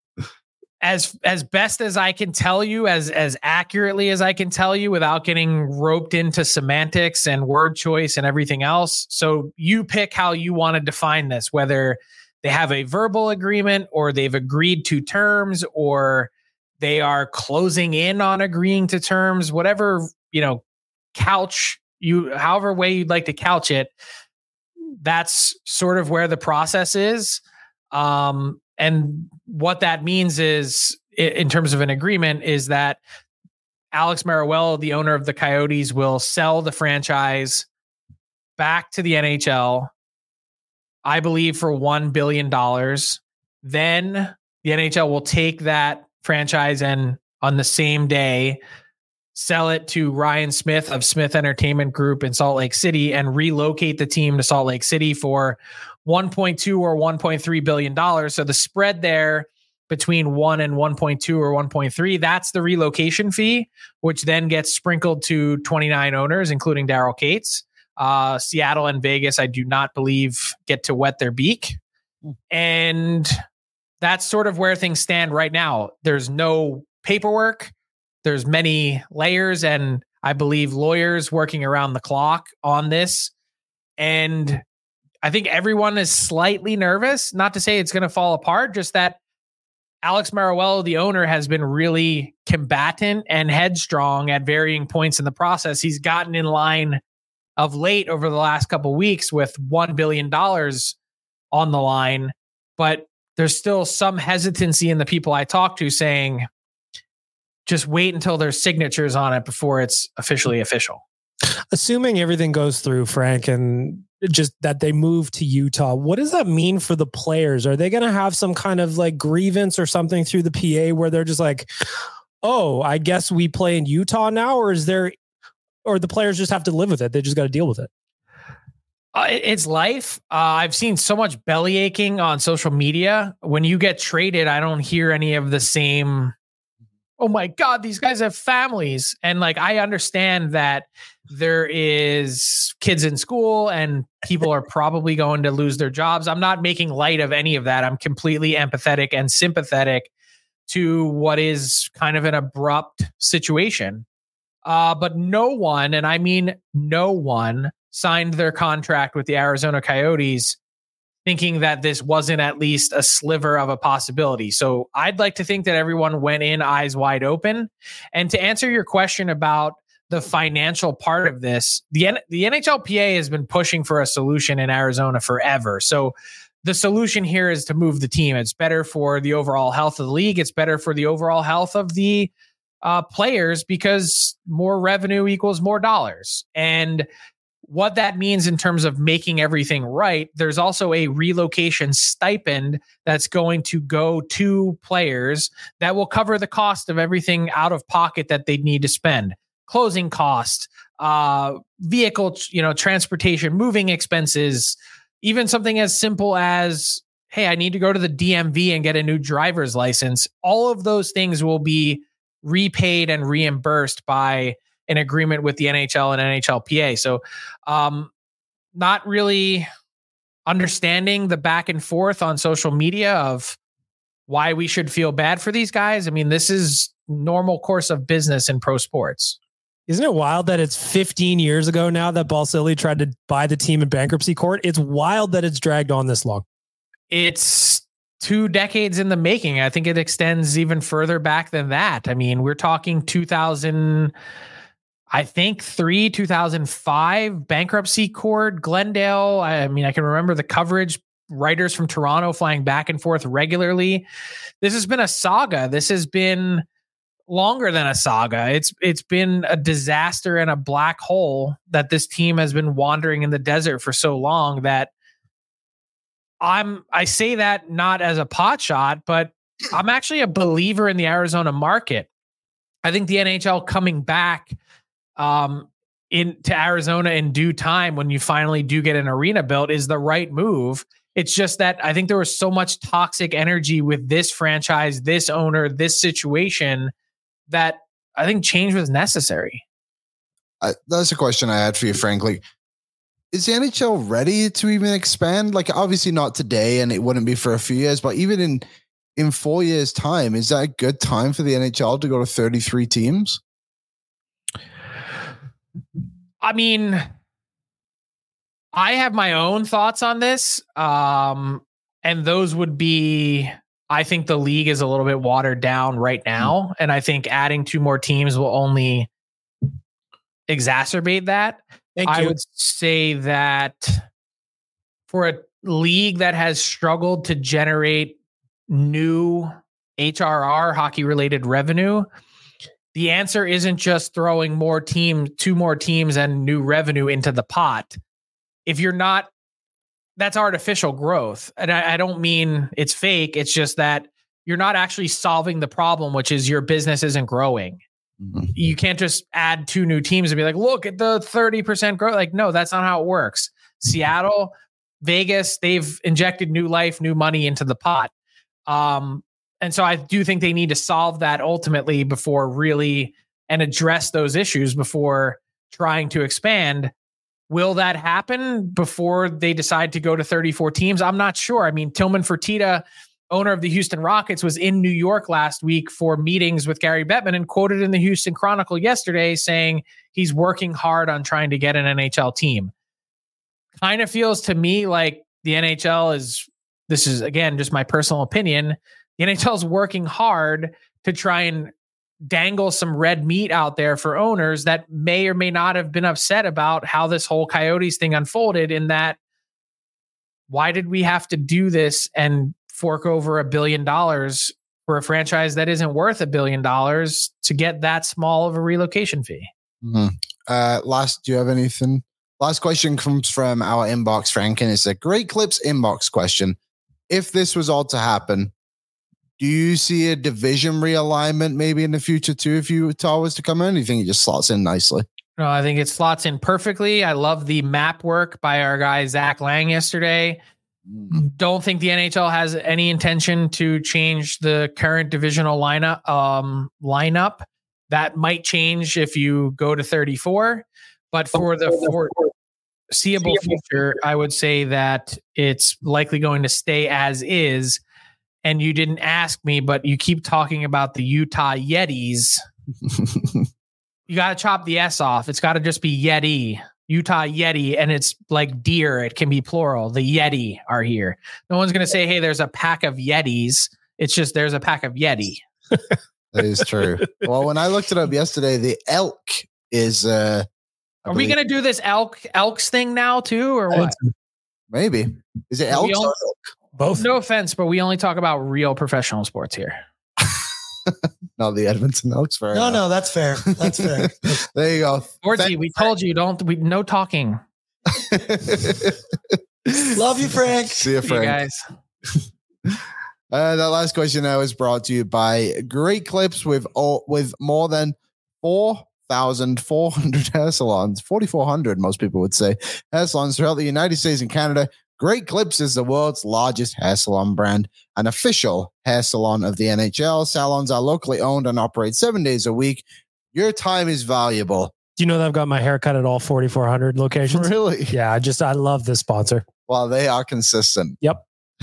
as as best as I can tell you, as as accurately as I can tell you without getting roped into semantics and word choice and everything else. So you pick how you want to define this, whether they have a verbal agreement or they've agreed to terms or they are closing in on agreeing to terms, whatever, you know, couch you, however way you'd like to couch it. That's sort of where the process is. Um, and what that means is, in terms of an agreement, is that Alex Meruelo, the owner of the Coyotes, will sell the franchise back to the N H L, I believe, for one billion dollars. Then the N H L will take that franchise and on the same day sell it to Ryan Smith of Smith Entertainment Group in Salt Lake City and relocate the team to Salt Lake City for one point two or one point three billion dollars. So the spread there between one and one point two or one point three, that's the relocation fee, which then gets sprinkled to twenty-nine owners, including Daryl Cates. Uh, Seattle and Vegas, I do not believe, get to wet their beak. And that's sort of where things stand right now. There's no paperwork. there's many layers and I believe lawyers working around the clock on this. And I think everyone is slightly nervous, not to say it's going to fall apart, just that Alex Meruelo, the owner, has been really combatant and headstrong at varying points in the process. He's gotten in line of late over the last couple of weeks with one billion dollars on the line, but there's still some hesitancy in the people I talk to saying, just wait until there's signatures on it before it's officially official. Assuming everything goes through, Frank, and just that they move to Utah, what does that mean for the players? Are they going to have some kind of like grievance or something through the P A where they're just like, oh, I guess we play in Utah now? Or is there, or the players just have to live with it? They just got to deal with it. Uh, it's life. Uh, I've seen so much belly aching on social media. When you get traded, I don't hear any of the same, oh my God, these guys have families. And like, I understand that there is kids in school and people are probably going to lose their jobs. I'm not making light of any of that. I'm completely empathetic and sympathetic to what is kind of an abrupt situation. Uh, but no one, and I mean no one, signed their contract with the Arizona Coyotes thinking that this wasn't at least a sliver of a possibility. So I'd like to think that everyone went in eyes wide open. And to answer your question about the financial part of this, the N- the N H L P A has been pushing for a solution in Arizona forever. So the solution here is to move the team. It's better for the overall health of the league. It's better for the overall health of the uh, players because more revenue equals more dollars. And what that means in terms of making everything right, there's also a relocation stipend that's going to go to players that will cover the cost of everything out of pocket that they'd need to spend. Closing costs, uh, vehicle, you know, transportation, moving expenses, even something as simple as, hey, I need to go to the D M V and get a new driver's license. All of those things will be repaid and reimbursed by an agreement with the N H L and N H L P A. So um, not really understanding the back and forth on social media of why we should feel bad for these guys. I mean, this is normal course of business in pro sports. Isn't it wild that it's fifteen years ago now that Balsillie tried to buy the team in bankruptcy court? It's wild that it's dragged on this long. It's two decades in the making. I think it extends even further back than that. I mean, we're talking two thousand, I think three, two thousand five bankruptcy court, Glendale. I mean, I can remember the coverage, writers from Toronto flying back and forth regularly. This has been a saga. This has been longer than a saga. It's it's been a disaster and a black hole that this team has been wandering in the desert for so long that I'm I say that not as a pot shot, but I'm actually a believer in the Arizona market. I think the N H L coming back um, into Arizona in due time when you finally do get an arena built is the right move. It's just that I think there was so much toxic energy with this franchise, this owner, this situation that I think change was necessary. Uh, that's a question I had for you, frankly. Is the N H L ready to even expand? Like, obviously not today, and it wouldn't be for a few years, but even in, in four years' time, is that a good time for the N H L to go to thirty-three teams? I mean, I have my own thoughts on this, um, and those would be, I think the league is a little bit watered down right now, and I think adding two more teams will only exacerbate that. Thank I you. would say that for a league that has struggled to generate new H R R, hockey-related revenue, the answer isn't just throwing more team, two more teams and new revenue into the pot. If you're not, that's artificial growth. And I, I don't mean it's fake. It's just that you're not actually solving the problem, which is your business isn't growing. Mm-hmm. You can't just add two new teams and be like, look at the thirty percent growth. Like, no, that's not how it works. Seattle, Vegas, they've injected new life, new money into the pot. Um, and so I do think they need to solve that ultimately before really and address those issues before trying to expand. Will that happen before they decide to go to thirty-four teams? I'm not sure. I mean, Tillman Fertitta owner of the Houston Rockets, was in New York last week for meetings with Gary Bettman and quoted in the Houston Chronicle yesterday saying he's working hard on trying to get an N H L team. Kind of feels to me like the N H L is, this is again, just my personal opinion, the N H L is working hard to try and dangle some red meat out there for owners that may or may not have been upset about how this whole Coyotes thing unfolded, in that, why did we have to do this and fork over a billion dollars for a franchise that isn't worth a billion dollars to get that small of a relocation fee? Mm-hmm. Uh, last, do you have anything? Last question comes from our inbox, Frank, and it's a Great Clips inbox question. If this was all to happen, do you see a division realignment maybe in the future too? If Utah was to come in, do you think it just slots in nicely? No, I think it slots in perfectly. I love the map work by our guy, Zach Lang, yesterday. Don't think the N H L has any intention to change the current divisional lineup. Um, lineup that might change if you go to thirty-four, but for the foreseeable future, I would say that it's likely going to stay as is. And you didn't ask me, but you keep talking about the Utah Yetis. You got to chop the S off. It's got to just be Yeti. Utah Yeti, and it's like deer. It can be plural. The Yeti are here. No one's going to say, hey, there's a pack of Yetis. It's just there's a pack of Yeti. That is true. Well, when I looked it up yesterday, the elk is... Uh, are we going to do this elk elks thing now too, or what? Maybe. Is it elk or elk? Both. No offense, but we only talk about real professional sports here. No, the Edmonton Elks. Fair no, enough. no, that's fair. That's fair. There you go. Orty, we told you don't. We no talking. Love you, Frank. See you, Frank. See you guys. Uh, that last question now is brought to you by Great Clips with all, with more than four thousand four hundred hair salons, forty-four hundred, most people would say, hair salons throughout the United States and Canada. Great Clips is the world's largest hair salon brand, an official hair salon of the N H L. Salons are locally owned and operate seven days a week. Your time is valuable. Do you know that I've got my haircut at all forty-four hundred locations? Really? Yeah, I just, I love this sponsor. Well, they are consistent. Yep.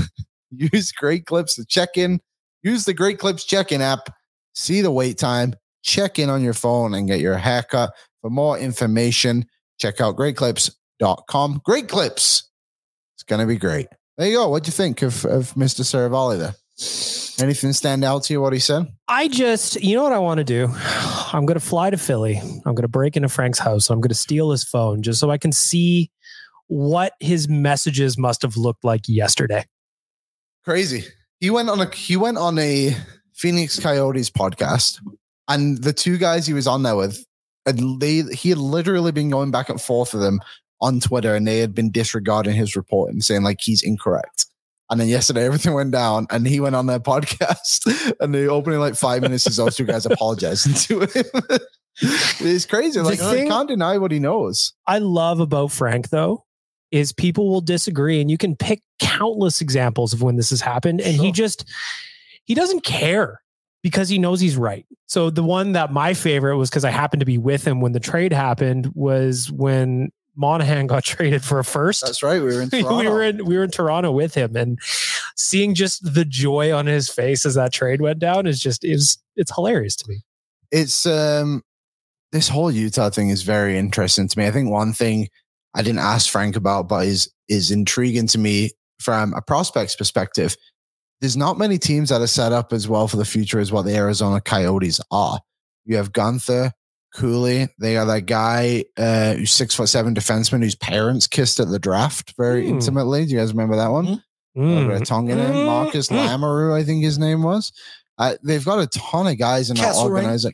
Use Great Clips to check in. Use the Great Clips check-in app. See the wait time. Check in on your phone and get your haircut. For more information, check out great clips dot com. Great Clips. It's going to be great. There you go. What'd you think of, of Mister Saravalli there? Anything stand out to you what he said? I just, you know what I want to do? I'm going to fly to Philly. I'm going to break into Frank's house. I'm going to steal his phone just so I can see what his messages must have looked like yesterday. Crazy. He went on a he went on a Phoenix Coyotes podcast, and the two guys he was on there with, and they he had literally been going back and forth with them on Twitter, and they had been disregarding his report and saying like he's incorrect. And then yesterday everything went down, and he went on their podcast, and the opening like five minutes is those two guys apologizing to him. It's crazy. Like The thing he can't deny what he knows. I love about Frank, though, is people will disagree, and you can pick countless examples of when this has happened, and he just he doesn't care because he knows he's right. So the one that my favorite was, because I happened to be with him when the trade happened, was when Monahan got traded for a first. That's right. We were in Toronto. we were in we were in Toronto with him, and seeing just the joy on his face as that trade went down is just is it's hilarious to me. It's um this whole Utah thing is very interesting to me. I think one thing I didn't ask Frank about, but is is intriguing to me from a prospects perspective. There's not many teams that are set up as well for the future as what the Arizona Coyotes are. You have Gunther, Cooley. They are that guy uh, who's six foot seven defenseman whose parents kissed at the draft very mm. intimately. Do you guys remember that one? Mm. Tonganen, mm. Marcus mm. Lamoureux, I think his name was. Uh, they've got a ton of guys in that organization.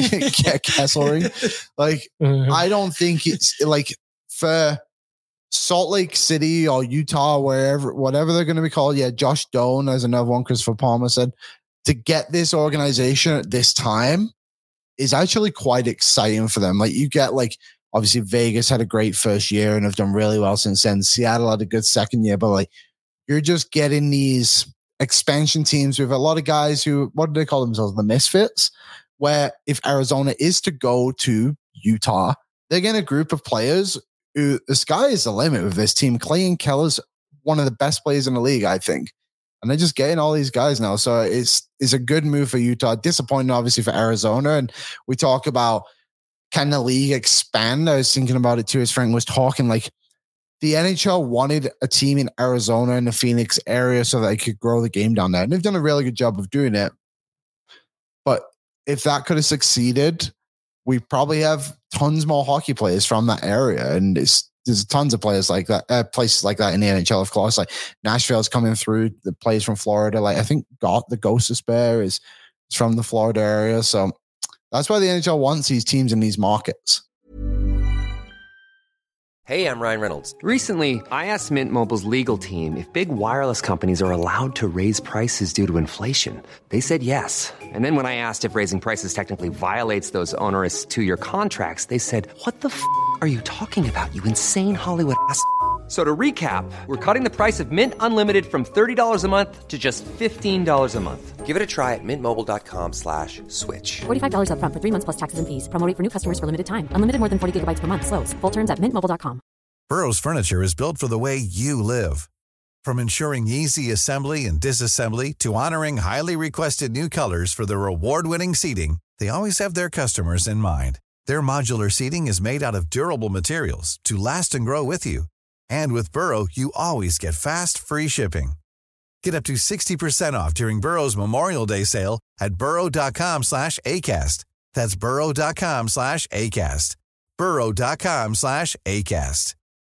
Kesselring. Like, mm-hmm. I don't think it's like for Salt Lake City or Utah, wherever, whatever they're going to be called. Yeah, Josh Doan, as another one, Christopher Palmer said, to get this organization at this time is actually quite exciting for them. Like, you get, like, obviously Vegas had a great first year and have done really well since then. Seattle had a good second year, but like, you're just getting these expansion teams with a lot of guys who, what do they call themselves? The misfits, where if Arizona is to go to Utah, they're getting a group of players who, the sky is the limit with this team. Clayton Keller's one of the best players in the league, I think. And they're just getting all these guys now. So it's it's a good move for Utah. Disappointing, obviously, for Arizona. And we talk about, can the league expand? I was thinking about it too, as Frank was talking. Like, the N H L wanted a team in Arizona and the Phoenix area so that they could grow the game down there. And they've done a really good job of doing it. But if that could have succeeded, we probably have tons more hockey players from that area. And it's there's tons of players like that, uh, places like that in the N H L, of course. Like Nashville's coming through, the players from Florida. Like I think God, the Ghost of Spare is, is from the Florida area. So that's why the N H L wants these teams in these markets. Hey, I'm Ryan Reynolds. Recently, I asked Mint Mobile's legal team if big wireless companies are allowed to raise prices due to inflation. They said yes. And then when I asked if raising prices technically violates those onerous two-year contracts, they said, what the f*** are you talking about, you insane Hollywood ass f- So to recap, we're cutting the price of Mint Unlimited from thirty dollars a month to just fifteen dollars a month. Give it a try at mintmobile.com slash switch. forty-five dollars up front for three months plus taxes and fees. Promo rate for new customers for limited time. Unlimited more than forty gigabytes per month. Slows full terms at mint mobile dot com. Burrow's furniture is built for the way you live. From ensuring easy assembly and disassembly to honoring highly requested new colors for their award-winning seating, they always have their customers in mind. Their modular seating is made out of durable materials to last and grow with you. And with Burrow, you always get fast, free shipping. Get up to sixty percent off during Burrow's Memorial Day sale at burrow.com slash ACAST. That's burrow.com slash ACAST. burrow.com slash ACAST.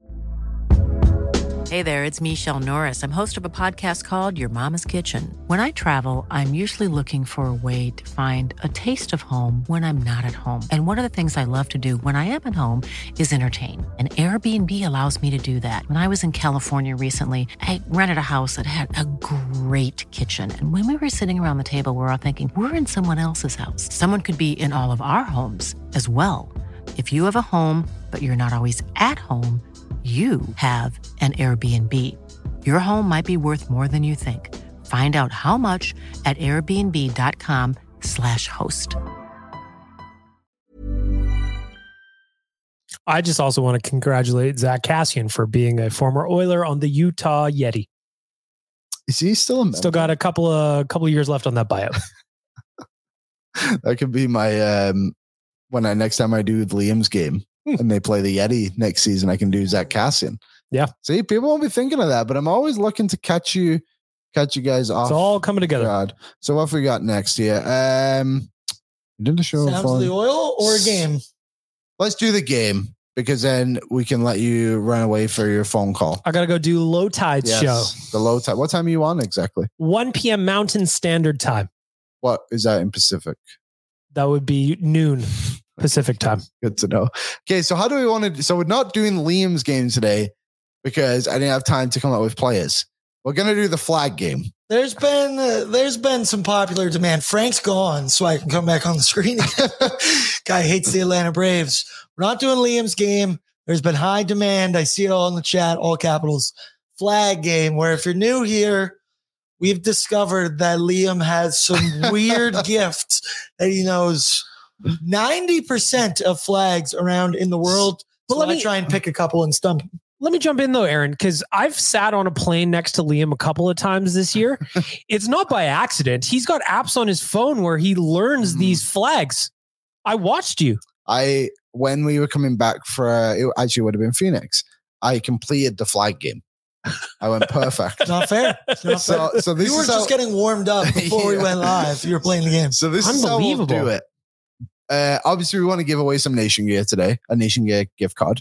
Hey there, it's Michelle Norris. I'm host of a podcast called Your Mama's Kitchen. When I travel, I'm usually looking for a way to find a taste of home when I'm not at home. And one of the things I love to do when I am at home is entertain. And Airbnb allows me to do that. When I was in California recently, I rented a house that had a great kitchen. And when we were sitting around the table, we were all thinking, we're in someone else's house. Someone could be in all of our homes as well. If you have a home, but you're not always at home, you have an Airbnb. Your home might be worth more than you think. Find out how much at airbnb.com slash host. I just also want to congratulate Zach Kassian for being a former Oiler on the Utah Yeti. Is he still a member? Still got a couple of couple of years left on that bio. That could be my um when I next time I do the Liam's game. And they play the Yeti next season, I can do Zach Kassian. Yeah. See, people won't be thinking of that, but I'm always looking to catch you, catch you guys off. It's all coming together. God. So what have we got next here? Um, did the show Sounds of the oil or a game? Let's do the game because then we can let you run away for your phone call. I got to go do Low Tide Yes, show. The Low Tide. What time are you on exactly? one p.m. Mountain Standard Time. What is that in Pacific? That would be noon Pacific time. Good to know. Okay, so how do we want to? So we're not doing Liam's game today because I didn't have time to come up with players. We're gonna do the flag game. There's been uh, there's been some popular demand. Frank's gone, so I can come back on the screen. Guy hates the Atlanta Braves. We're not doing Liam's game. There's been high demand. I see it all in the chat, all capitals. Flag game, where if you're new here, we've discovered that Liam has some weird gifts that he knows ninety percent of flags around in the world. But so let me try and pick a couple and stump. Let me jump in though, Aaron, because I've sat on a plane next to Liam a couple of times this year. It's not by accident. He's got apps on his phone where he learns mm. these flags. I watched you. I, when we were coming back for, uh, it actually would have been Phoenix, I completed the flag game. I went perfect. Not fair. Not so, fair. so this you were is just how, getting warmed up before yeah. we went live. You were playing the game. So this is how we'll do it. Uh, obviously, we want to give away some Nation Gear today, a Nation Gear gift card.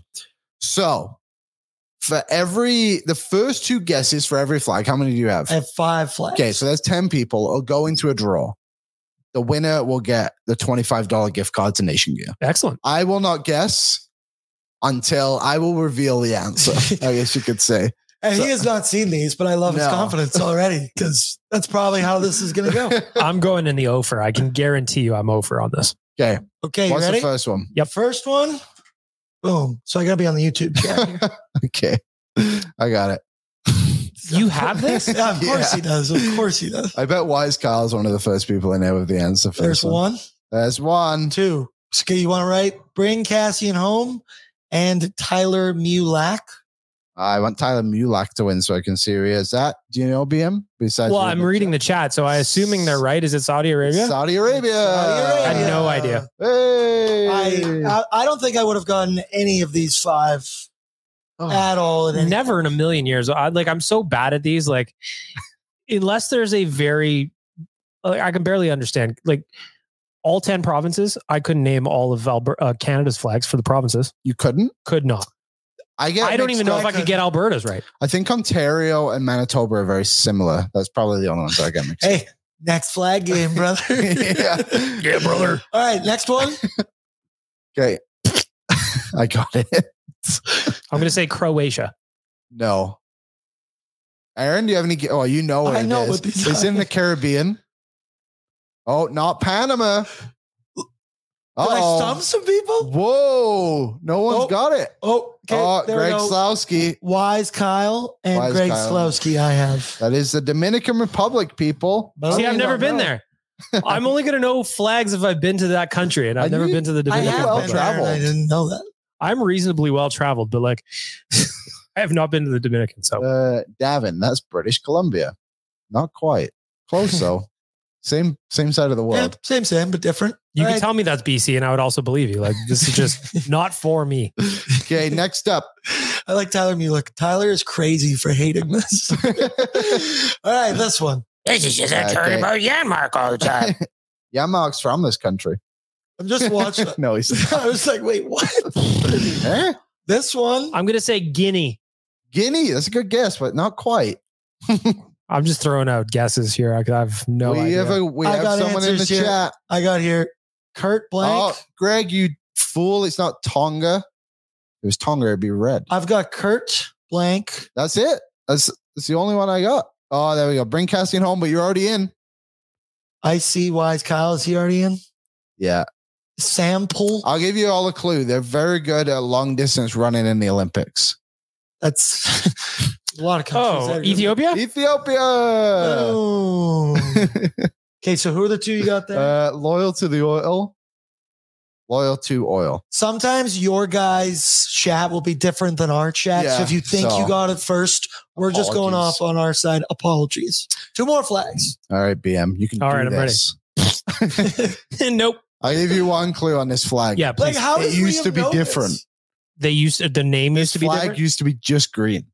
So for every, the first two guesses for every flag, how many do you have? I have five flags. Okay, so that's ten people. It'll go into a draw. The winner will get the twenty-five dollars gift card to Nation Gear. Excellent. I will not guess until I will reveal the answer, I guess you could say. And so, he has not seen these, but I love his no. confidence already because that's probably how this is going to go. I'm going in the over. I can guarantee you I'm over on this. Okay. Okay. What's you ready? the first one? Yep. First one. Boom. So I got to be on the YouTube chat here. Okay. I got it. You have this? Yeah, of course yeah. he does. Of course he does. I bet Wise Carl's one of the first people in there with the answer. For There's one. one. There's one. Two. Okay, you want to write? Bring Kassian home and Tyler Mulak. I want Tyler Mulak to win so I can see where he is at. Do you know B M? Besides, Well, I'm reading the chat, so I assuming they're right. Is it Saudi Arabia? Saudi Arabia. Saudi Arabia. I had no idea. Hey. I, I I don't think I would have gotten any of these five Oh. at all. In any- Never in a million years. I like. I'm so bad at these. Like, unless there's a very, like, I can barely understand. Like, all ten provinces, I couldn't name all of Alberta, uh, Canada's flags for the provinces. You couldn't? Could not. I get. I don't mixed even know up. if I could get Alberta's right. I think Ontario and Manitoba are very similar. That's probably the only ones I get mixed up. Hey, next flag game, brother. yeah. Yeah, brother. All right, next one. Okay. I got it. I'm going to say Croatia. No. Aaron, do you have any? Oh, you know what I it know is. what these It's are. in the Caribbean. Oh, not Panama. Did I Uh-oh. stump some people? Whoa. No one's Oh. got it. Oh, okay. Oh, there we Greg go. Slowski. Wise Kyle and Wise Greg Kyle. Slowski. I have. That is the Dominican Republic, people. But See, I I've never don't been know. there. I'm only going to know flags if I've been to that country, and I've Are never you- been to the I Dominican. have well been there, and I traveled. didn't know that. I'm reasonably well traveled, but like, I have not been to the Dominican. So Uh, Davin, that's British Columbia. Not quite. Close though. Same same side of the Yeah, world. same, same, but different. you All can right. tell me that's B C, and I would also believe you. Like, this is just not for me. Okay, next up. I like Tyler Mulek. Tyler is crazy for hating this. All right, this one. This is just a story about Yanmark all the time. Yamark's from this country. I'm just watching. No, he's I was like, wait, what? Eh? This one. I'm going to say Guinea. Guinea. That's a good guess, but not quite. I'm just throwing out guesses here. I have no we idea. have a we I have got someone in the answers here. chat. I got here. Kurt Blank. Oh, Greg, you fool! It's not Tonga. If it was Tonga, it'd be red. I've got Kurt Blank. That's it. That's that's the only one I got. Oh, there we go. Bring Cassian home, but you're already in. I see Wise Kyle. Is he already in? Yeah. Sample. I'll give you all a clue. They're very good at long distance running in the Olympics. That's a lot of countries. oh, there. Ethiopia? Ethiopia. Oh. Okay, so who are the two you got there? Uh, loyal to the oil. Loyal to oil. Sometimes your guys' chat will be different than our chat. Yeah, so if you think so- you got it first, we're just going Apologies. off on our side. Apologies. Two more flags. All right, B M. You can All do right, I'm this. Nope. I'll give you one clue on this flag. Yeah, Like, please. how It does used Liam to be know different. this? They used to, the name used This to be flag different. used to be just green.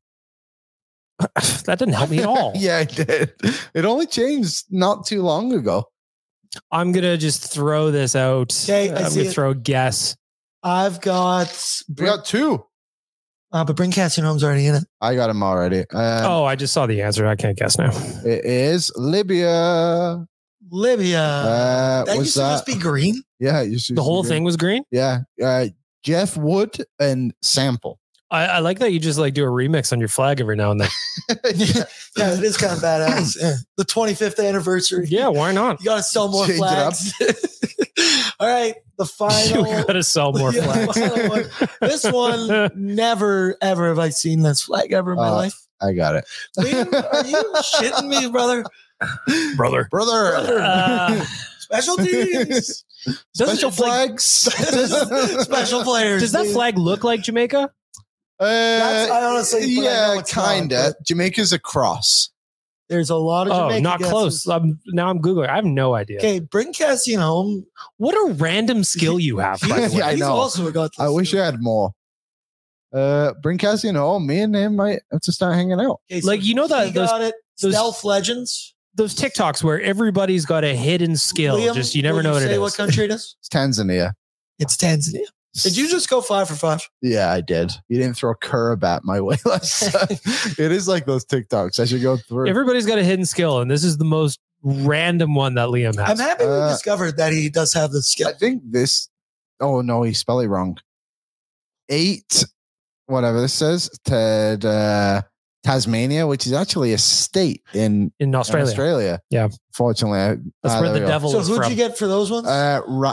That didn't help me at all. Yeah, it did. It only changed not too long ago. I'm gonna just throw this out. Okay, I I'm see gonna it. throw a guess. I've got. We got two. Uh, but Bring Cassian Home's already in it. I got them already. Um, oh, I just saw the answer. I can't guess now. It is Libya. Libya. Uh, that was used to that? just be green. Yeah, it used to The be whole green. thing was green. Yeah. Uh, Jeff Wood and Sample. I, I like that you just like do a remix on your flag every now and then. Yeah, it is kind of badass. Yeah. The twenty-fifth anniversary. Yeah, why not? You got to sell more Change it up. flags. All right, the final. You gotta sell more Yeah, flags. final one. This one, never ever have I seen this flag ever in my Uh, life. I got it. Liam, are you shitting me, brother? Brother. Brother. Uh, Special teams. Special it's like- flags. Special players. Does that dude. flag look like Jamaica? Uh, That's- I honestly- but I know yeah, it's not, kinda. but- Jamaica's a cross. There's a lot of Oh, Jamaican not guesses. close. I'm, now I'm Googling. I have no idea. Okay, bring Cassian home. What a random skill you have, by the way. Yeah, I He's know. also got this. I wish I had more. Uh, bring Cassian home. Me and him might have to start hanging out. Okay, Like, you know that- he those- got it. those- Stealth Legends. Those TikToks where everybody's got a hidden skill. Liam, just you never will know what say it is. What country it is? It's Tanzania. It's Tanzania. Did you just go five for five? Yeah, I did. You didn't throw a curb at my way last time. It is like those TikToks. I should go through. Everybody's got a hidden skill, and this is the most random one that Liam I'm has. happy we Uh, discovered that he does have the skill. I think this. Oh no, he spelled it wrong. Eight, whatever this says. Ted, uh, Tasmania, which is actually a state in in Australia. Australia. Yeah. Fortunately, I, That's ah, where there the we go. devil So is who'd from. you get for those ones? Uh, Ry-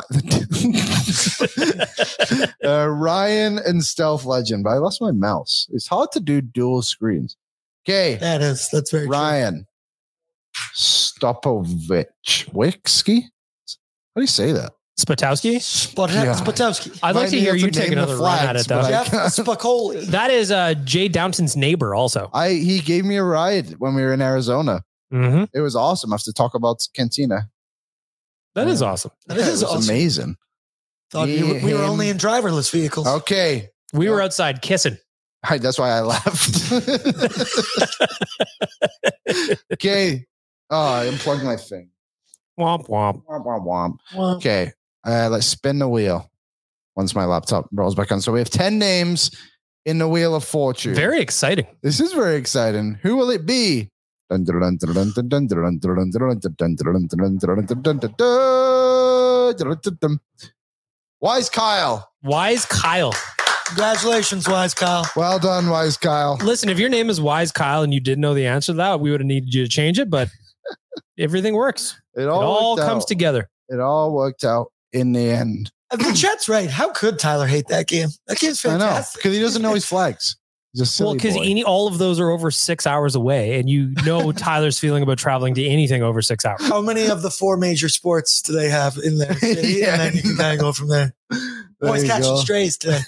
uh, Ryan and Stealth Legend, but I lost my mouse. It's hard to do dual screens. Okay, that is. That's very true. Ryan Stopovich Wixky. How do you say that? Spatowski? Spot- Yeah. Spatowski. I'd like Might to be hear able you to take name the another run at flags, it, though. but I Jeff can't. Spicoli. That is uh, Jay Downton's neighbor, also. I he gave me a ride when we were in Arizona. Mm-hmm. It was awesome. I have to talk about Cantina. That is Yeah. awesome. That Yeah, is it was awesome. amazing. Thought we, were, we were Him. only in driverless vehicles. Okay. We were outside kissing. Hi, that's why I laughed. Okay. Oh, I unplugged my thing. Womp womp. Womp, womp, womp. Well, Okay. Uh, let's spin the wheel once my laptop rolls back on. So we have ten names in the Wheel of Fortune. Very exciting. This is very exciting. Who will it be? Wise Kyle. Wise Kyle. congratulations, Wise Kyle. Well done, Wise Kyle. Listen, if your name is Wise Kyle and you didn't know the answer to that, we would have needed you to change it, but everything works. It It all, all worked comes out. together. It all worked out in the end. Uh, The chat's right. How could Tyler hate that game? That game's I know, fantastic. because he doesn't know his flags. He's a silly Well, because boy. all of those are over six hours away, and you know Tyler's feeling about traveling to anything over six hours. How many of the four major sports do they have in their city? Yeah. And then you can kind of go from there. There Always you catching go. strays today.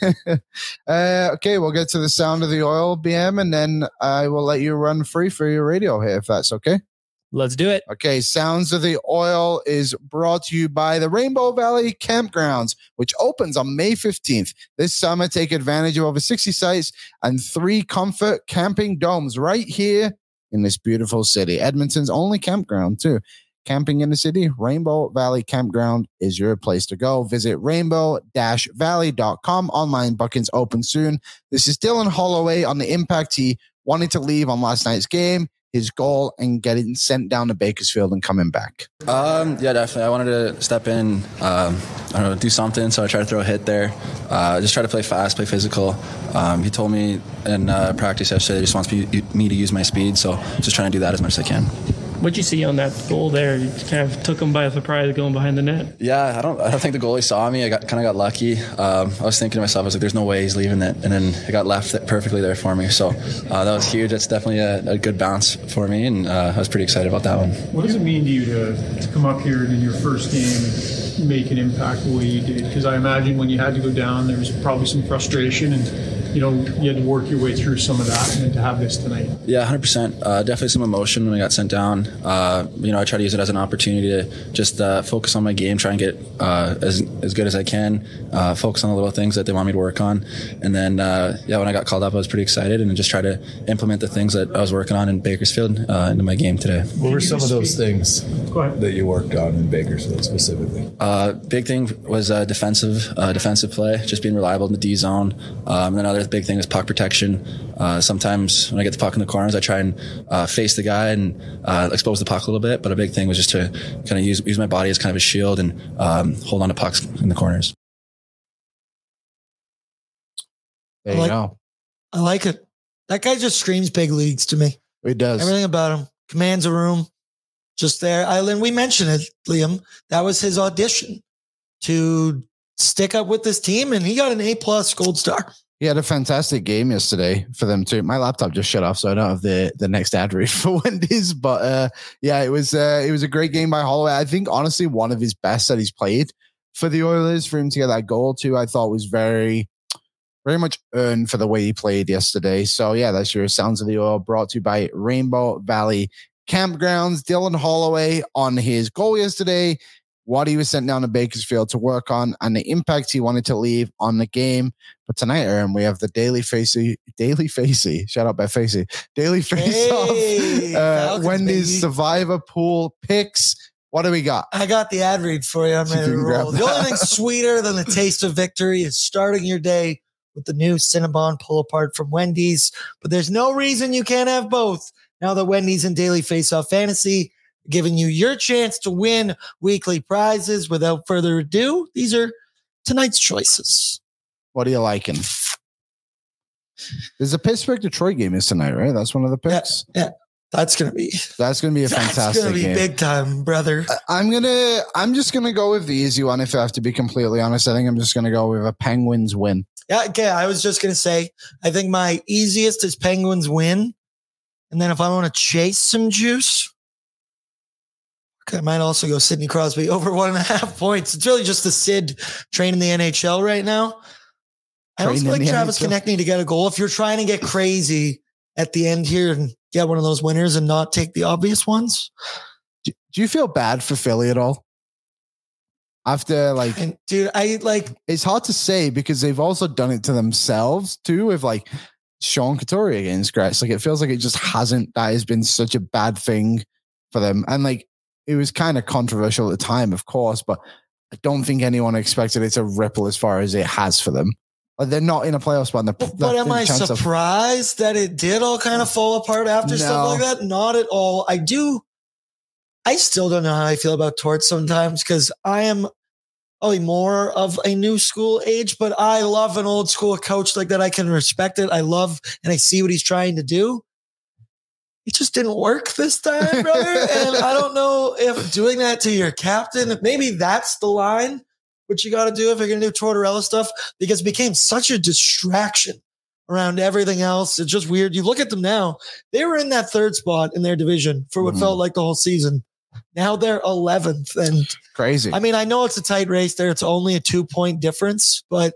uh, okay, we'll get to the sound of the oil, B M, and then I will let you run free for your radio here, if that's okay. Let's do it. Okay, Sounds of the Oil is brought to you by the Rainbow Valley Campgrounds, which opens on May fifteenth. This summer, take advantage of over sixty sites and three comfort camping domes right here in this beautiful city. Edmonton's only campground, too. Camping in the city, Rainbow Valley Campground is your place to go. Visit rainbow dash valley dot com. Online bookings open soon. This is Dylan Holloway on the impact he wanted to leave on last night's game. His goal and getting sent down to Bakersfield and coming back. Um, yeah, definitely. I wanted to step in, um, I don't know, do something. So I tried to throw a hit there. Uh, just try to play fast, play physical. Um, he told me in uh, practice yesterday he just wants me, me to use my speed. So just trying to do that as much as I can. What'd you see on that goal there? You kind of took him by surprise going behind the net. Yeah, I don't. I don't think the goalie saw me. I got kind of got lucky. Um, I was thinking to myself, I was like, "There's no way he's leaving it," and then it got left perfectly there for me. So uh, that was huge. That's definitely a, a good bounce for me, and uh, I was pretty excited about that one. What does it mean to you to, to come up here and in your first game and make an impact the way you did? Because I imagine when you had to go down, there was probably some frustration, and you know you had to work your way through some of that, and then to have this tonight. Yeah, one hundred percent. Uh, definitely some emotion when I got sent down. Uh, you know, I try to use it as an opportunity to just uh, focus on my game, try and get uh, as as good as I can, uh, focus on the little things that they want me to work on. And then, uh, yeah, when I got called up, I was pretty excited and just try to implement the things that I was working on in Bakersfield uh, into my game today. What were some of those things Go ahead. that you worked on in Bakersfield specifically? Uh, big thing was uh, defensive uh, defensive play, just being reliable in the D zone. Um, and then another big thing is puck protection. Uh, sometimes when I get the puck in the corners, I try and uh, face the guy and uh, expose the puck a little bit. But a big thing was just to kind of use use my body as kind of a shield and um, hold on to pucks in the corners. There I you like- go. I like it. That guy just screams big leagues to me. It does. Everything about him. Commands a room. Just there. I, and we mentioned it, Liam. That was his audition to stick up with this team, and he got an A plus gold star. He had a fantastic game yesterday for them too. My laptop just shut off, so I don't have the, the next ad read for Wendy's. But uh, yeah, it was uh, it was a great game by Holloway. I think honestly one of his best that he's played for the Oilers. For him to get that goal too, I thought was very, very much earned for the way he played yesterday. So yeah, that's your Sounds of the Oil brought to you by Rainbow Valley Campgrounds. Dylan Holloway on his goal yesterday, what he was sent down to Bakersfield to work on, and the impact he wanted to leave on the game. But tonight, Aaron, we have the Daily Facey, Daily Facey, shout out by Facey, Daily Face Hey, Off, uh, Falcons, Wendy's baby. Survivor Pool picks. What do we got? I got the ad read for you. I'm You ready to can grab roll. The that. only thing sweeter than the taste of victory is starting your day with the new Cinnabon pull apart from Wendy's. But there's no reason you can't have both. Now that Wendy's and Daily Face Off Fantasy are giving you your chance to win weekly prizes. Without further ado, these are tonight's choices. What are you liking? There's a Pittsburgh Detroit game is tonight, right? That's one of the picks. Yeah, that's gonna be That's going to be a that's fantastic gonna be game. big time, brother. I'm gonna. I'm just gonna go with the easy one. If I have to be completely honest, I think I'm just gonna go with a Penguins win. Yeah, okay. I was just gonna say, I think my easiest is Penguins win, and then if I want to chase some juice, I might also go Sidney Crosby over one and a half points. It's really just the Sid train in the N H L right now. I also like Travis Konechny to get a goal. If you're trying to get crazy at the end here and get one of those winners and not take the obvious ones. Do, do you feel bad for Philly at all? After like, and dude, I like, it's hard to say because they've also done it to themselves too with like Sean Couturier against Gretz. Like it feels like it just hasn't, that has been such a bad thing for them. And like, it was kind of controversial at the time, of course, but I don't think anyone expected it to ripple as far as it has for them. Like they're not in a playoff spot. But, but am I surprised of, that it did all kind of fall apart after no. stuff like that? Not at all. I do. I still don't know how I feel about Torts sometimes because I am probably more of a new school age, but I love an old school coach like that. I can respect it. I love and I see what he's trying to do. It just didn't work this time, brother. And I don't know if doing that to your captain, maybe that's the line, what you got to do if you're going to do Tortorella stuff, because it became such a distraction around everything else. It's just weird. You look at them now, they were in that third spot in their division for what mm-hmm. felt like the whole season. Now they're eleventh and crazy. I mean, I know it's a tight race there. It's only a two point difference, but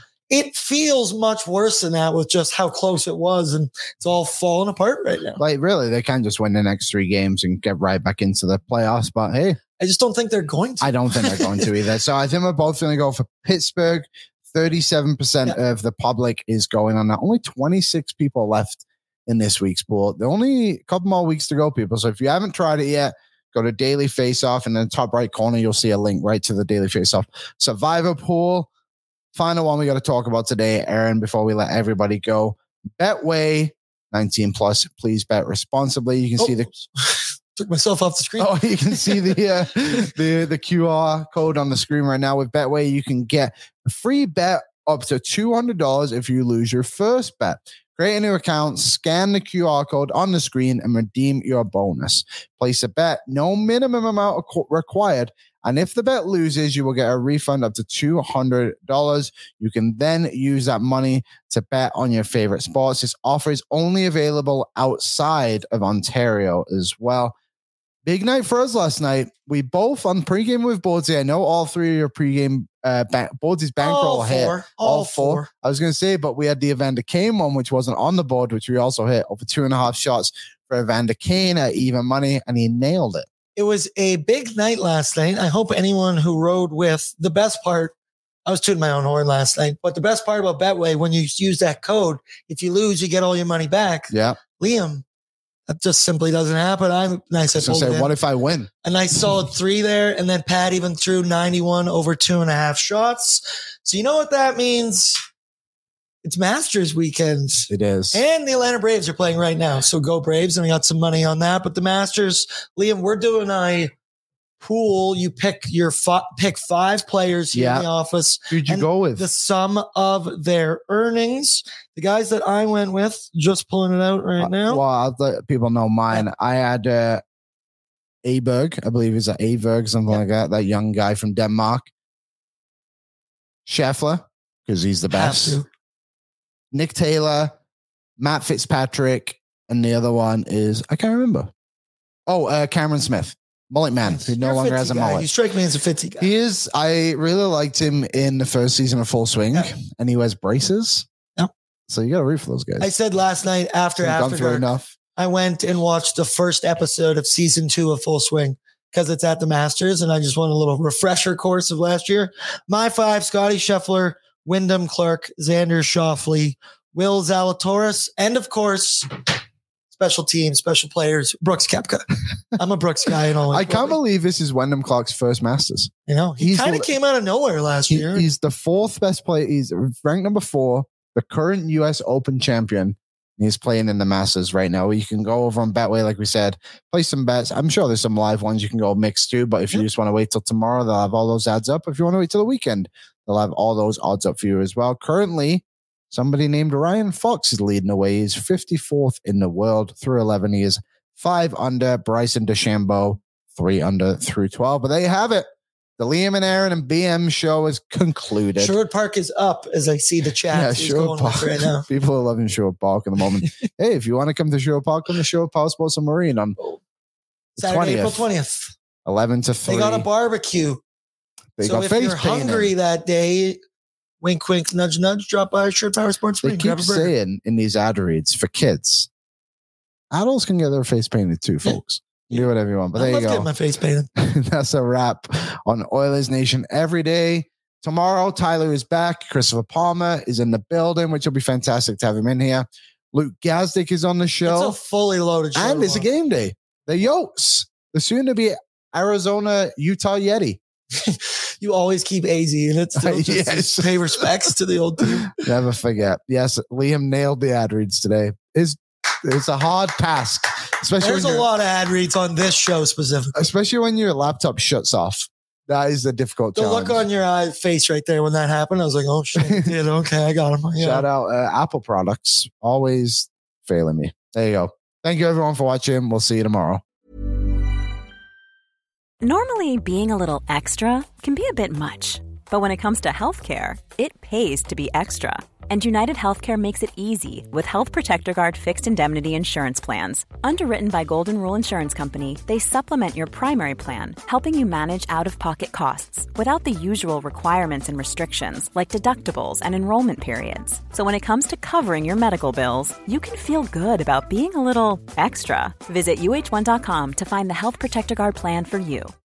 it feels much worse than that with just how close it was. And it's all falling apart right now. Like really, they can just win the next three games and get right back into the playoffs. But hey, I just don't think they're going to. I don't think they're going to either. So I think we're both going to go for Pittsburgh. thirty-seven percent yeah. of the public is going on that. Only twenty-six people left in this week's pool. There are only a couple more weeks to go, people. So if you haven't tried it yet, go to Daily Faceoff. And in the top right corner, you'll see a link right to the Daily Faceoff Survivor pool. Final one we got to talk about today, Aaron, before we let everybody go. Betway, nineteen plus. Please bet responsibly. You can oh, see the... Took myself off the screen. Oh, you can see the uh, the the Q R code on the screen right now. With Betway, you can get a free bet up to two hundred dollars if you lose your first bet. Create a new account, scan the Q R code on the screen, and redeem your bonus. Place a bet, no minimum amount required. And if the bet loses, you will get a refund up to two hundred dollars. You can then use that money to bet on your favorite sports. This offer is only available outside of Ontario as well. Big night for us last night. We both on pregame with Boardsy. I know all three of your pregame uh, ba- Boardsy's bankroll hit. All, all four. four. I was going to say, but we had the Evander Kane one, which wasn't on the board, which we also hit over two and a half shots for Evander Kane at even money, and he nailed it. It was a big night last night. I hope anyone who rode with the best part, I was tooting my own horn last night, but the best part about Betway, when you use that code, if you lose, you get all your money back. Yeah. Liam, that just simply doesn't happen. I'm nice. I was say, what if I win? A nice solid three there. And then Pat even threw ninety-one over two and a half shots. So you know what that means? It's Masters weekend. It is. And the Atlanta Braves are playing right now. So go Braves. And we got some money on that. But the Masters, Liam, we're doing a pool. You pick your fi- pick five players here yeah. in the office. Who'd you go with? The sum of their earnings. The guys that I went with, just pulling it out right now. Uh, well, I'll let people know mine. Yeah. I had uh, Aberg, I believe it's Aberg, something yeah. like that. That young guy from Denmark. Scheffler, because he's the best. Nick Taylor, Matt Fitzpatrick, and the other one is, I can't remember. Oh, uh, Cameron Smith, mullet man, who no You're longer has a guy. mullet. You strike me as a fifty guy. He is. I really liked him in the first season of Full Swing, yeah. and he wears braces. Yeah. So you got to root for those guys. I said last night after so After Dark, enough. I went and watched the first episode of season two of Full Swing because it's at the Masters, and I just want a little refresher course of last year. My five, Scotty Scheffler, Wyndham Clark, Xander Schauffele, Will Zalatoris, and of course, special teams, special players, Brooks Koepka. I'm a Brooks guy and all. I can't believe this is Wyndham Clark's first Masters. You know, he kind of came out of nowhere last he, year. He's the fourth best player. He's ranked number four, the current U S Open champion. He's playing in the Masters right now. You can go over on Betway, like we said, play some bets. I'm sure there's some live ones you can go mix too, but if you yep. just want to wait till tomorrow, they'll have all those odds up. If you want to wait till the weekend, they'll have all those odds up for you as well. Currently, somebody named Ryan Fox is leading the way. He's fifty-fourth in the world through eleven. He is five under. Bryson DeChambeau, three under through twelve. But there you have it. The Liam and Aaron and B M show is concluded. Sherwood Park is up as I see the chat. Yeah, Sherwood Park right now. People are loving Sherwood Park at the moment. Hey, if you want to come to Sherwood Park, come to Sherwood Power Sports and Marine on Saturday, twentieth. April twentieth. eleven to three. They got a barbecue. They so got if face you're painting. hungry that day, wink, wink, nudge, nudge, drop by Shirt Power Sports. They Ring, keep grab a burger. saying in these ad reads for kids, adults can get their face painted too, folks. You do whatever you want. But I there love you go. getting my face painted. That's a wrap on Oilers Nation every day. Tomorrow, Tyler is back. Christopher Palmer is in the building, which will be fantastic to have him in here. Luke Gazdick is on the show. It's a fully loaded show. And it's a game day. The Yotes, the soon to be Arizona Utah Yeti. You always keep A Z in it. Still just Yes. pay respects to the old team. Never forget. Yes, Liam nailed the ad reads today. It's, it's a hard task, especially There's when a your- lot of ad reads on this show specifically. especially when your laptop shuts off. That is the difficult The challenge. look on your eye face right there when that happened, I was like, oh shit, dude, okay, I got him. Yeah. Shout out uh, Apple products, always failing me. There you go. Thank you everyone for watching. We'll see you tomorrow. Normally, being a little extra can be a bit much, but when it comes to healthcare, it pays to be extra. And United Healthcare makes it easy with Health Protector Guard fixed indemnity insurance plans. Underwritten by Golden Rule Insurance Company, they supplement your primary plan, helping you manage out-of-pocket costs without the usual requirements and restrictions like deductibles and enrollment periods. So when it comes to covering your medical bills, you can feel good about being a little extra. Visit U H one dot com to find the Health Protector Guard plan for you.